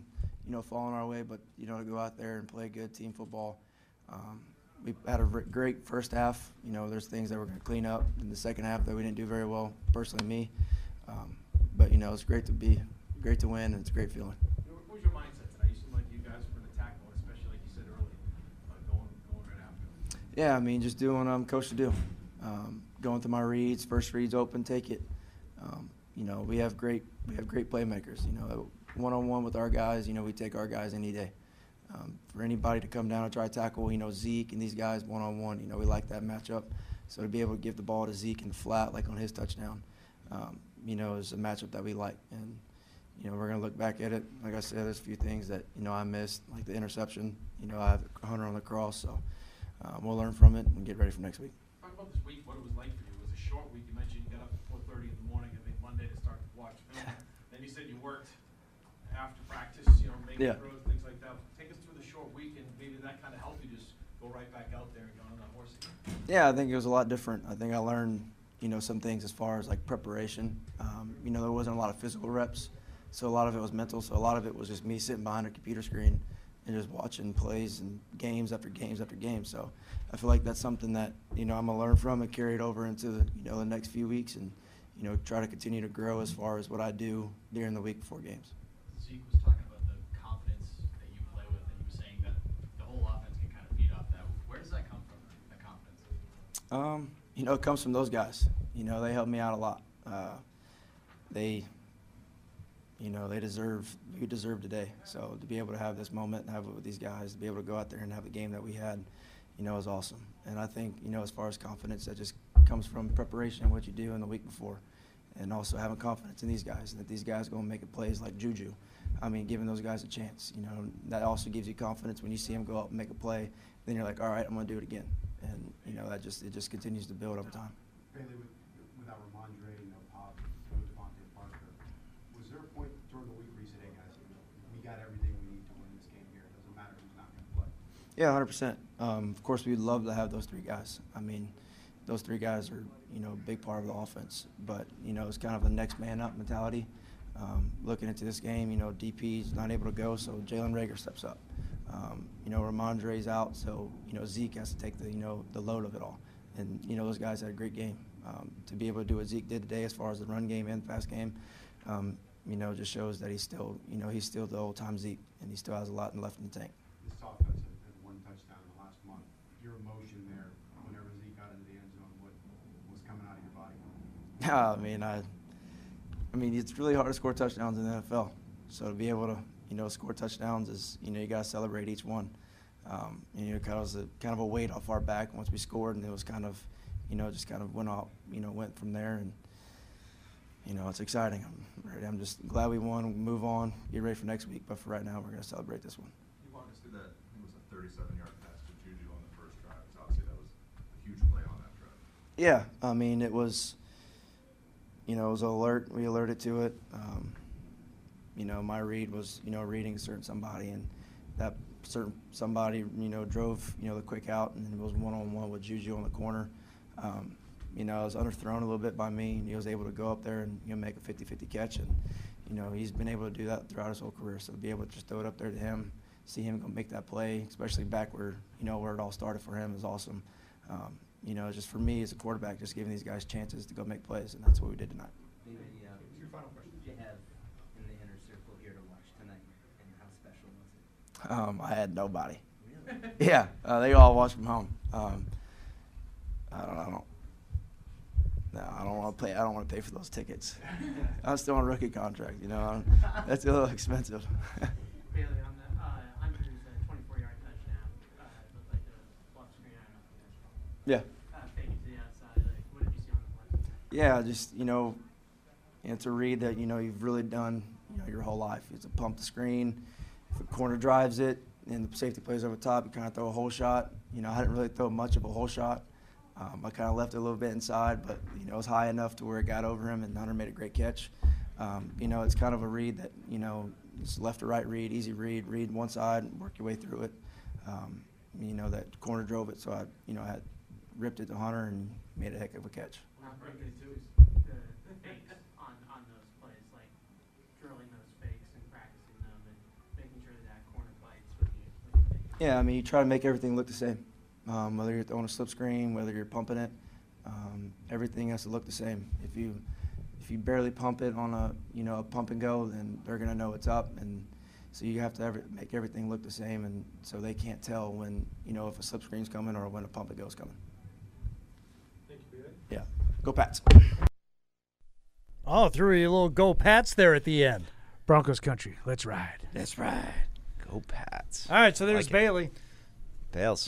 fallen our way, but, to go out there and play good team football. We had a great first half. There's things that we're going to clean up in the second half that we didn't do very well, personally me. But, it's great to win, and it's a great feeling. What was your mindset tonight? You seemed like you guys were going to tackle, especially like you said earlier, going right after. Yeah, just doing what I'm coached to do. Going through my reads, first reads open, take it. We have great playmakers. One-on-one with our guys, we take our guys any day. For anybody to come down and try to tackle, Zeke and these guys one-on-one, we like that matchup. So to be able to give the ball to Zeke in the flat, like on his touchdown, is a matchup that we like. And, we're going to look back at it. Like I said, there's a few things that, I missed, like the interception. I have Hunter on the cross, so we'll learn from it and get ready for next week. Talk about this week, what it was like for you. It was a short week. You mentioned you got up at 4:30 in the morning, I think Monday, to start to watch film. Then you said you worked after practice, making throws, things like that. Take us through the short week, and maybe that kind of helped you just go right back out there and get on that horse again. Yeah, I think it was a lot different. I think I learned, some things as far as like preparation. There wasn't a lot of physical reps, so a lot of it was mental. So a lot of it was just me sitting behind a computer screen and just watching plays and games after games after games. So I feel like that's something that, I'm going to learn from and carry it over into the next few weeks and, try to continue to grow as far as what I do during the week before games. Zeke was talking about the confidence that you play with, and he was saying that the whole offense can kind of feed off that. Where does that come from, the confidence? It comes from those guys. They help me out a lot. We deserve today. So to be able to have this moment and have it with these guys, to be able to go out there and have the game that we had, is awesome. And I think, as far as confidence, that just comes from preparation and what you do in the week before. And also having confidence in these guys, and that these guys are going to make plays like Juju. Giving those guys a chance. That also gives you confidence when you see them go up and make a play. Then you're like, all right, I'm going to do it again. And, it just continues to build over time. Bailey, without Ramondre, Pop, Devontae Parker, was there a point during the week where you said, hey, guys, we got everything we need to win this game here. It doesn't matter who's not going to play? Yeah, 100%. Of course, we'd love to have those three guys. Those three guys are, a big part of the offense. But, it's kind of a next man up mentality. Looking into this game, DP's not able to go, so Jalen Reagor steps up. Ramondre's out, so, Zeke has to take the load of it all. And, those guys had a great game. To be able to do what Zeke did today as far as the run game and pass game, just shows that he's still the old-time Zeke, and he still has a lot left in the tank. This offense had one touchdown in the last month. Your emotion there, whenever Zeke got into the end zone, what was coming out of your body? It's really hard to score touchdowns in the NFL. So to be able to, score touchdowns is, you got to celebrate each one. It was kind of a weight off our back once we scored, and it was kind of, just kind of went from there. And, it's exciting. I'm just glad we won. We move on, get ready for next week. But for right now, we're going to celebrate this one. Can you walk us through that? It was a 37-yard pass to Juju on the first drive. Obviously, that was a huge play on that drive. Yeah, it was, it was an alert. We alerted to it. My read was, reading a certain somebody, and that certain somebody, drove, the quick out, and it was one-on-one with Juju on the corner. I was underthrown a little bit by me, and he was able to go up there and, make a 50-50 catch. And, he's been able to do that throughout his whole career. So to be able to just throw it up there to him, see him go make that play, especially back where, where it all started for him, is awesome. Just for me as a quarterback, just giving these guys chances to go make plays, and that's what we did tonight. Maybe, what's your final question? Did you have in the inner circle here to watch tonight, and how special was it? I had nobody. Really? Yeah, they all watched from home. I don't want to play. I don't want to pay for those tickets. I'm still on a rookie contract. That's a little expensive. Bailey, on the Hunter's 24-yard touchdown, it looked like a bluff screen. I don't know if that's wrong. Yeah. Fake it to the outside. What did you see on the play? Yeah, just it's a read that you've really done your whole life. It's a pump the screen. If the corner drives it and the safety plays over top, you kind of throw a whole shot. I didn't really throw much of a whole shot. I kind of left it a little bit inside, but it was high enough to where it got over him, and Hunter made a great catch. It's kind of a read that it's left to right read, easy read one side, and work your way through it. That corner drove it, so I had ripped it to Hunter and made a heck of a catch. Not very good too. The fakes on those plays, like drilling those fakes and practicing them and making sure Yeah, I mean, you try to make everything look the same. Whether you're throwing a slip screen, whether you're pumping it, everything has to look the same. If you barely pump it on a pump and go, then they're gonna know it's up, and so you have to make everything look the same, and so they can't tell when if a slip screen's coming or when a pump and go's coming. Thank you, Bailey. Yeah, go Pats. Oh, threw you a little go Pats there at the end. Broncos country, let's ride. Let's ride. Go Pats. All right, so there's Like it. Bailey. Bales.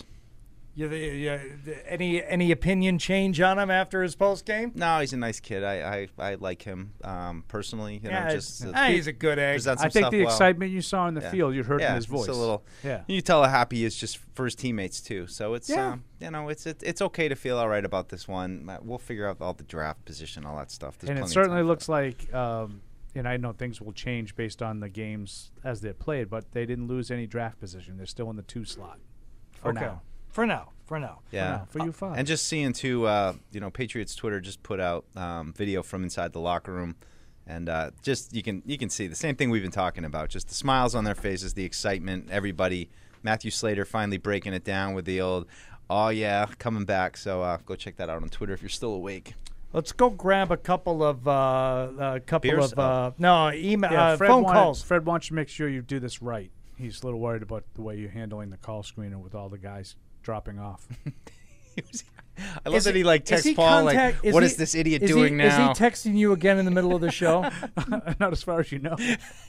Any opinion change on him after his post game? No, he's a nice kid. I like him personally. He's a good egg. I think the excitement you saw in the field, you heard in his voice. It's a little. Yeah. You tell how happy he is just for his teammates too. So it's Yeah. it's okay to feel all right about this one. We'll figure out all the draft position, all that stuff. There's And it plenty of certainly time. looks like, and I know things will change based on the games as they're played, but they didn't lose any draft position. They're still in the 2 slot for now. For now. Yeah, for you five. And just seeing too, Patriots Twitter just put out video from inside the locker room, and just you can see the same thing we've been talking about. Just the smiles on their faces, the excitement, everybody. Matthew Slater finally breaking it down with the old, "Oh yeah, coming back." So go check that out on Twitter if you're still awake. Let's go grab a couple of Beers? phone calls. Fred wants to make sure you do this right. He's a little worried about the way you're handling the call screener with all the guys dropping off. I love that he texts Paul what is this idiot doing now? Is he texting you again in the middle of the show? Not as far as you know.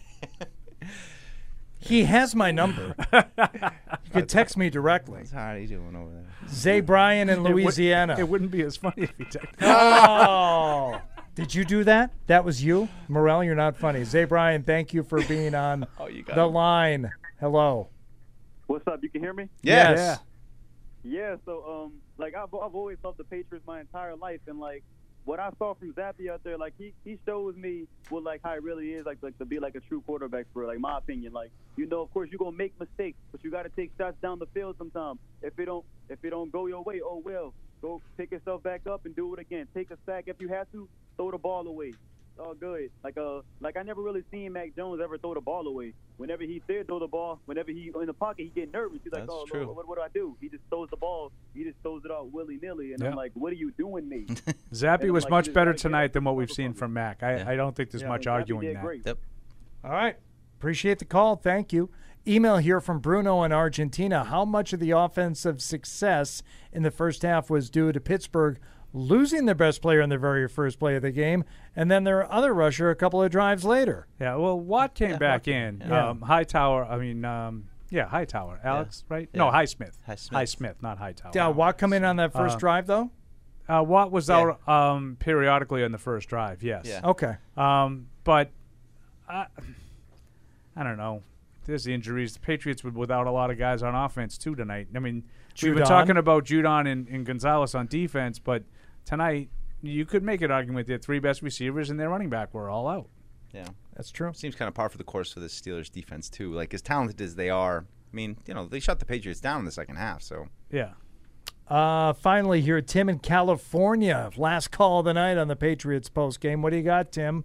He has my number. You could text me directly. How are you doing over there? Zay Bryan in Louisiana. It wouldn't be as funny if he texted. Oh. Did you do that? That was you? Morel, you're not funny. Zay Bryan, thank you for being on the line. Hello. What's up? You can hear me? Yes. Yeah, so I've always loved the Patriots my entire life, and what I saw from Zappe out there, he shows me what how it really is to be a true quarterback for my opinion. Of course you're gonna make mistakes, but you gotta take shots down the field sometimes. If it don't go your way, oh well. Go pick yourself back up and do it again. Take a sack if you have to. Throw the ball away. It's all good. I never really seen Mac Jones ever throw the ball away. Whenever he did throw the ball, whenever he in the pocket, he get nervous. He's like, "Oh, true. Lord, what do I do?" He just throws the ball. He just throws it out willy nilly, and I'm like, "What are you doing, me?" Zappe was much better tonight than what we've seen from Mac. I don't think there's much arguing that. Great. Yep. All right. Appreciate the call. Thank you. Email here from Bruno in Argentina. How much of the offensive success in the first half was due to Pittsburgh losing their best player in the very first play of the game, and then their other rusher a couple of drives later? Yeah, well, Watt came back in. Yeah. Hightower, Hightower. Alex, right? No, Highsmith. Highsmith. Not Hightower. Did Watt come in on that first drive, though? Watt was out periodically on the first drive, yes. Yeah. Okay. But I don't know. There's the injuries. The Patriots were without a lot of guys on offense, too, tonight. I mean, we've been talking about Judon and Gonzalez on defense, but tonight you could make an argument their 3 best receivers and their running back were all out. Yeah, that's true. Seems kind of par for the course for the Steelers defense, too. As talented as they are, I mean, they shut the Patriots down in the second half, so. Yeah. Finally here, Tim in California. Last call of the night on the Patriots post game. What do you got, Tim?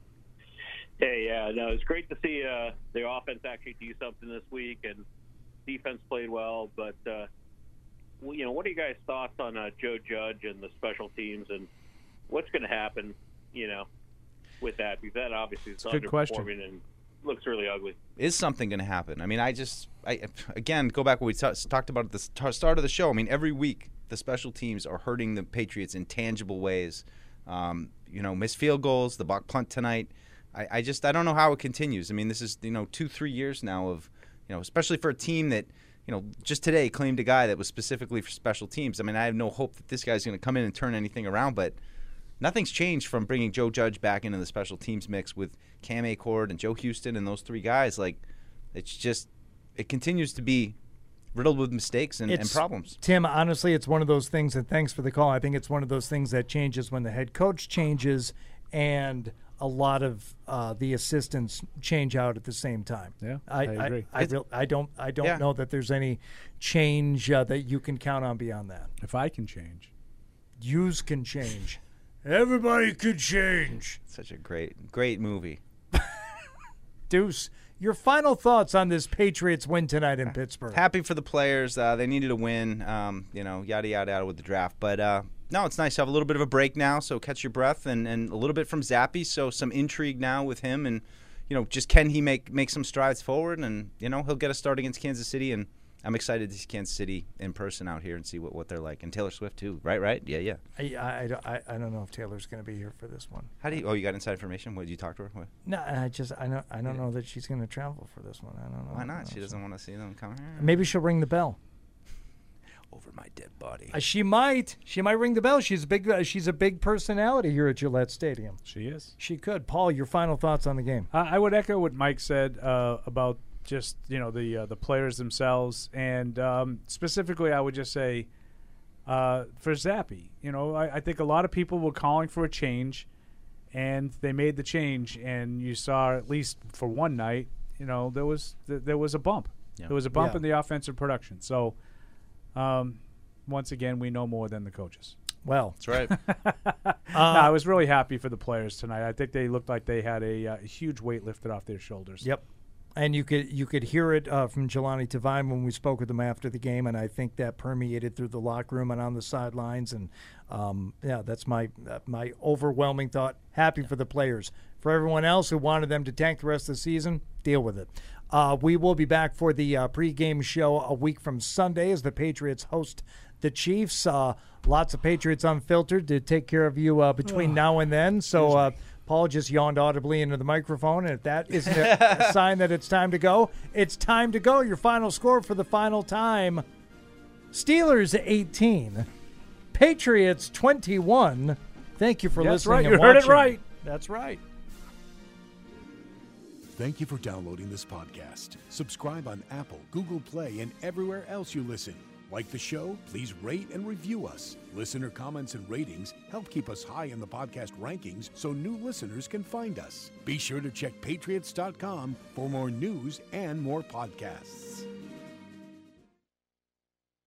Hey, yeah, no, it's great to see the offense actually do something this week, and defense played well. But what are you guys' thoughts on Joe Judge and the special teams, and what's going to happen, with that? Because that obviously is underperforming and looks really ugly. Is something going to happen? I mean, again, go back what we talked about at the start of the show. I mean, every week the special teams are hurting the Patriots in tangible ways. Missed field goals, the block punt tonight. I don't know how it continues. I mean, this is 2-3 years now of especially for a team that just today claimed a guy that was specifically for special teams. I mean, I have no hope that this guy's going to come in and turn anything around, but nothing's changed from bringing Joe Judge back into the special teams mix with Cam Acord and Joe Houston and those 3 guys. It continues to be riddled with mistakes and problems. Tim, honestly, it's one of those things, and thanks for the call. I think it's one of those things that changes when the head coach changes and a lot of the assistants change out at the same time. Yeah, I agree. I don't know that there's any change that you can count on beyond that. If I can change. Yous can change. Everybody can change. Such a great movie. Deuce, Your final thoughts on this Patriots win tonight in Pittsburgh? Happy for the players. They needed a win, yada, yada with the draft. But, no, it's nice to have a little bit of a break now, so catch your breath, and a little bit from Zappe, so some intrigue now with him. And, just can he make some strides forward? And, he'll get a start against Kansas City, and I'm excited to see Kansas City in person out here and see what they're like. And Taylor Swift, too, right? Yeah. I don't know if Taylor's going to be here for this one. How do you? Oh, you got inside information? What, did you talk to her? What? No, I don't know that she's going to travel for this one. I don't know. Why not? She doesn't want to see them come here. Maybe she'll ring the bell. Over my dead body. She might ring the bell. She's a big personality here at Gillette Stadium. She is. She could. Paul, your final thoughts on the game? I would echo what Mike said about just the players themselves, and specifically, I would just say for Zappe, I think a lot of people were calling for a change, and they made the change, and you saw, at least for one night, there was a bump. Yeah. There was a bump in the offensive production. So once again, we know more than the coaches. Well, that's right. I was really happy for the players tonight. I think they looked like they had a huge weight lifted off their shoulders. Yep. And you could hear it from Jelani Tavine when we spoke with him after the game, and I think that permeated through the locker room and on the sidelines. And that's my overwhelming thought. Happy for the players. For everyone else who wanted them to tank the rest of the season, deal with it. We will be back for the pregame show a week from Sunday as the Patriots host the Chiefs. Lots of Patriots Unfiltered to take care of you between now and then. So. Paul just yawned audibly into the microphone, and if that isn't a sign that it's time to go, it's time to go. Your final score for the final time, Steelers 18, Patriots 21. Thank you for listening right. and You watching. heard it right. That's right. Thank you for downloading this podcast. Subscribe on Apple, Google Play, and everywhere else you listen. Like the show? Please rate and review us. Listener comments and ratings help keep us high in the podcast rankings so new listeners can find us. Be sure to check Patriots.com for more news and more podcasts.